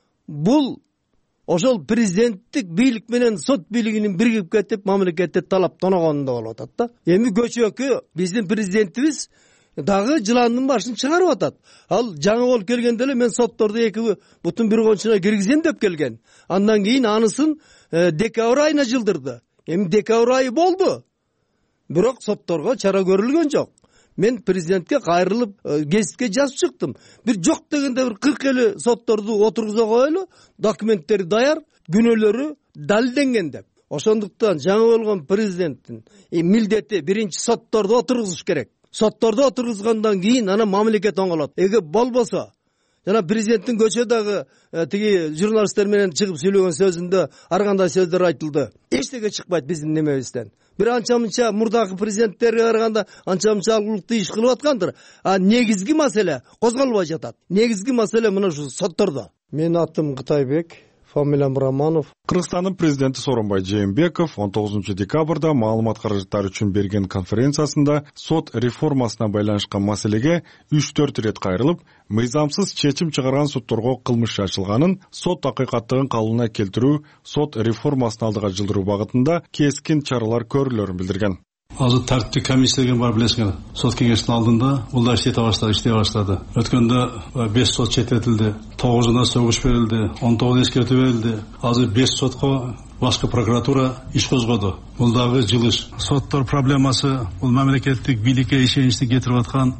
Бул ошол президенттик бийлик менен сот бийлигинин биригип кетип мамлекетте талап тоногонунда болуп атат да. Эми көчөкү биздин президентибиз дагы жыландын башын чыгарып атат. Ал жаңы болуп келгенде эле мен сотторду 2 бутун 1 кончуна киргизем деп келген. Андан кийин анысын декабрь айына жылдырды. Эми декабрь айы болду. Бирок сотторго чара көрүлгөн жок. Мен президентке кайрылып гезитке жазып чыктым. Бир жок дегенде бир 40 сотторду отургуза коелу, документтери даяр, күнөөлөрү далилденген деп. Ошондуктан жаңы болгон президенттин милдети биринчи сотторду отургузуш керек. Сотторду отургузгандан кийин анан мамлекет оңолот. Эгер болбосо, жана президенттин көчөдөгү тиги журналисттер менен чыгып сүйлөгөн сөзүндө ар кандай сөздөр айтылды. Эчтеке чыкпайт биздин немебизден. Бир анча-мынча мурдагы президенттерге караганда анча-мынча алгылыктуу иш кылып аткандыр. Негизги маселе козголбой жатат. Негизги маселе мына ушу соттордо. Менин атым Кытайбек, фамилиям Романов. Кыргызстандын президенти Сооронбай Жээнбеков 19 декабрда маалымат каражаттары үчүн берген конференциясында сот реформасына байланышкан маселеге 3-4 рет кайрылып, мыйзамсыз чечим чыгарган сотторго кылмыш ачылганын, сот акыйкаттыгын калыбына келтирүү, сот реформасын алдыга жылдыруу багытында кескин чаралар көрүлөрүн билдирген. Азыр тартиптик комиссия деген бар, билесиңер. Сот кеңештин алдында бул да иштей баштады. Өткөндө 5 сот чечилди, 9-уна сөгүш берилди, 19 эскертүү берилди. Азыр 5 сотко башкы прокуратура иш козгоду. Бул дагы жылыш. Соттор проблемасы бул мамлекеттик бийликке ишеничти кетирип аткан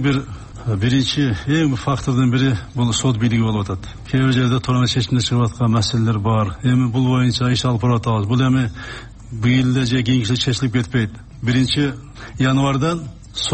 биринчи фактордун бири бул сот бийлиги болуп атат. Кээ бир жерде туура чечимдер чыгып аткан маселелер бар. Эми бул боюнча иш алып барып атабыз. Бул эми быйыл же кийинкиси чечилип кетпейт. 1 январдан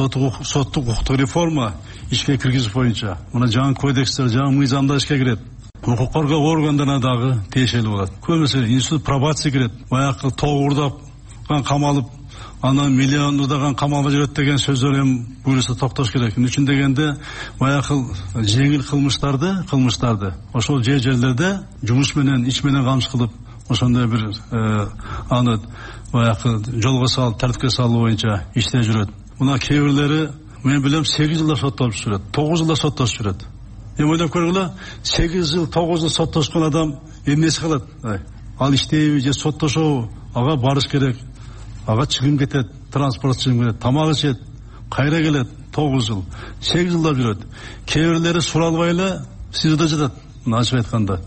соттук укуктук реформа ишке киргизүү боюнча мына жаңы кодекстер, жаңы мыйзамдар ишке кирет. укук коргоо органдарына дагы тиешелүү болот. Көбүнесе институт пробация кирет, баягы тоогурдап камалып, анан миллиондоган камалга жүрөт деген сөздөр эми буюрса токтош керек. Эмне үчүн дегенде баягы жеңил кылмыштарды ошол жерлерде жумуш менен, иш менен камсыз кылып, ошондой бир аны баягы жолго салып, тартипке салуу боюнча иштеп жүрөт. Мына кээ бирлери мен билем 8 жылда соттолуп жүрөт, 9 жылда соттолуп жүрөт. Эми ойлоп көргүлө, 8 жыл, 9 жыл соттошкон адам эмнеси калат? Ал иштейби же соттошобу? Ага барыш керек. Ага чыгым кетет, транспорт чыгым кетет, тамак ичет, кайра келет, 9 жыл, 8 жылда жүрөт. Кээ бирлери суралбай эле СИЗОдо жатат, ачык айтканда.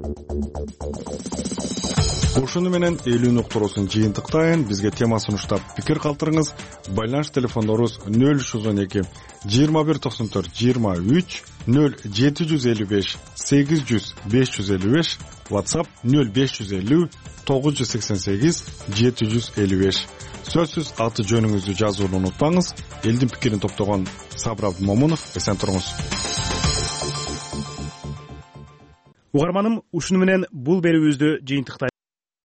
Ушуну менен элүүнү уктуруусун жыйынтыктайын. Бизге тема сунуштап пикир калтырыңыз. Байланыш телефондорубуз 0312 2194 23 0755 800 555, WhatsApp 0550 988 755. Сөзсүз аты жөнүңүздү жазууну унутпаңыз. Элдин пикирин топтогон Сабыр Абдымомунов, эсен туруңуз. Угарманым, ушуну менен бул берүүбүздү жыйынтыктайбыз.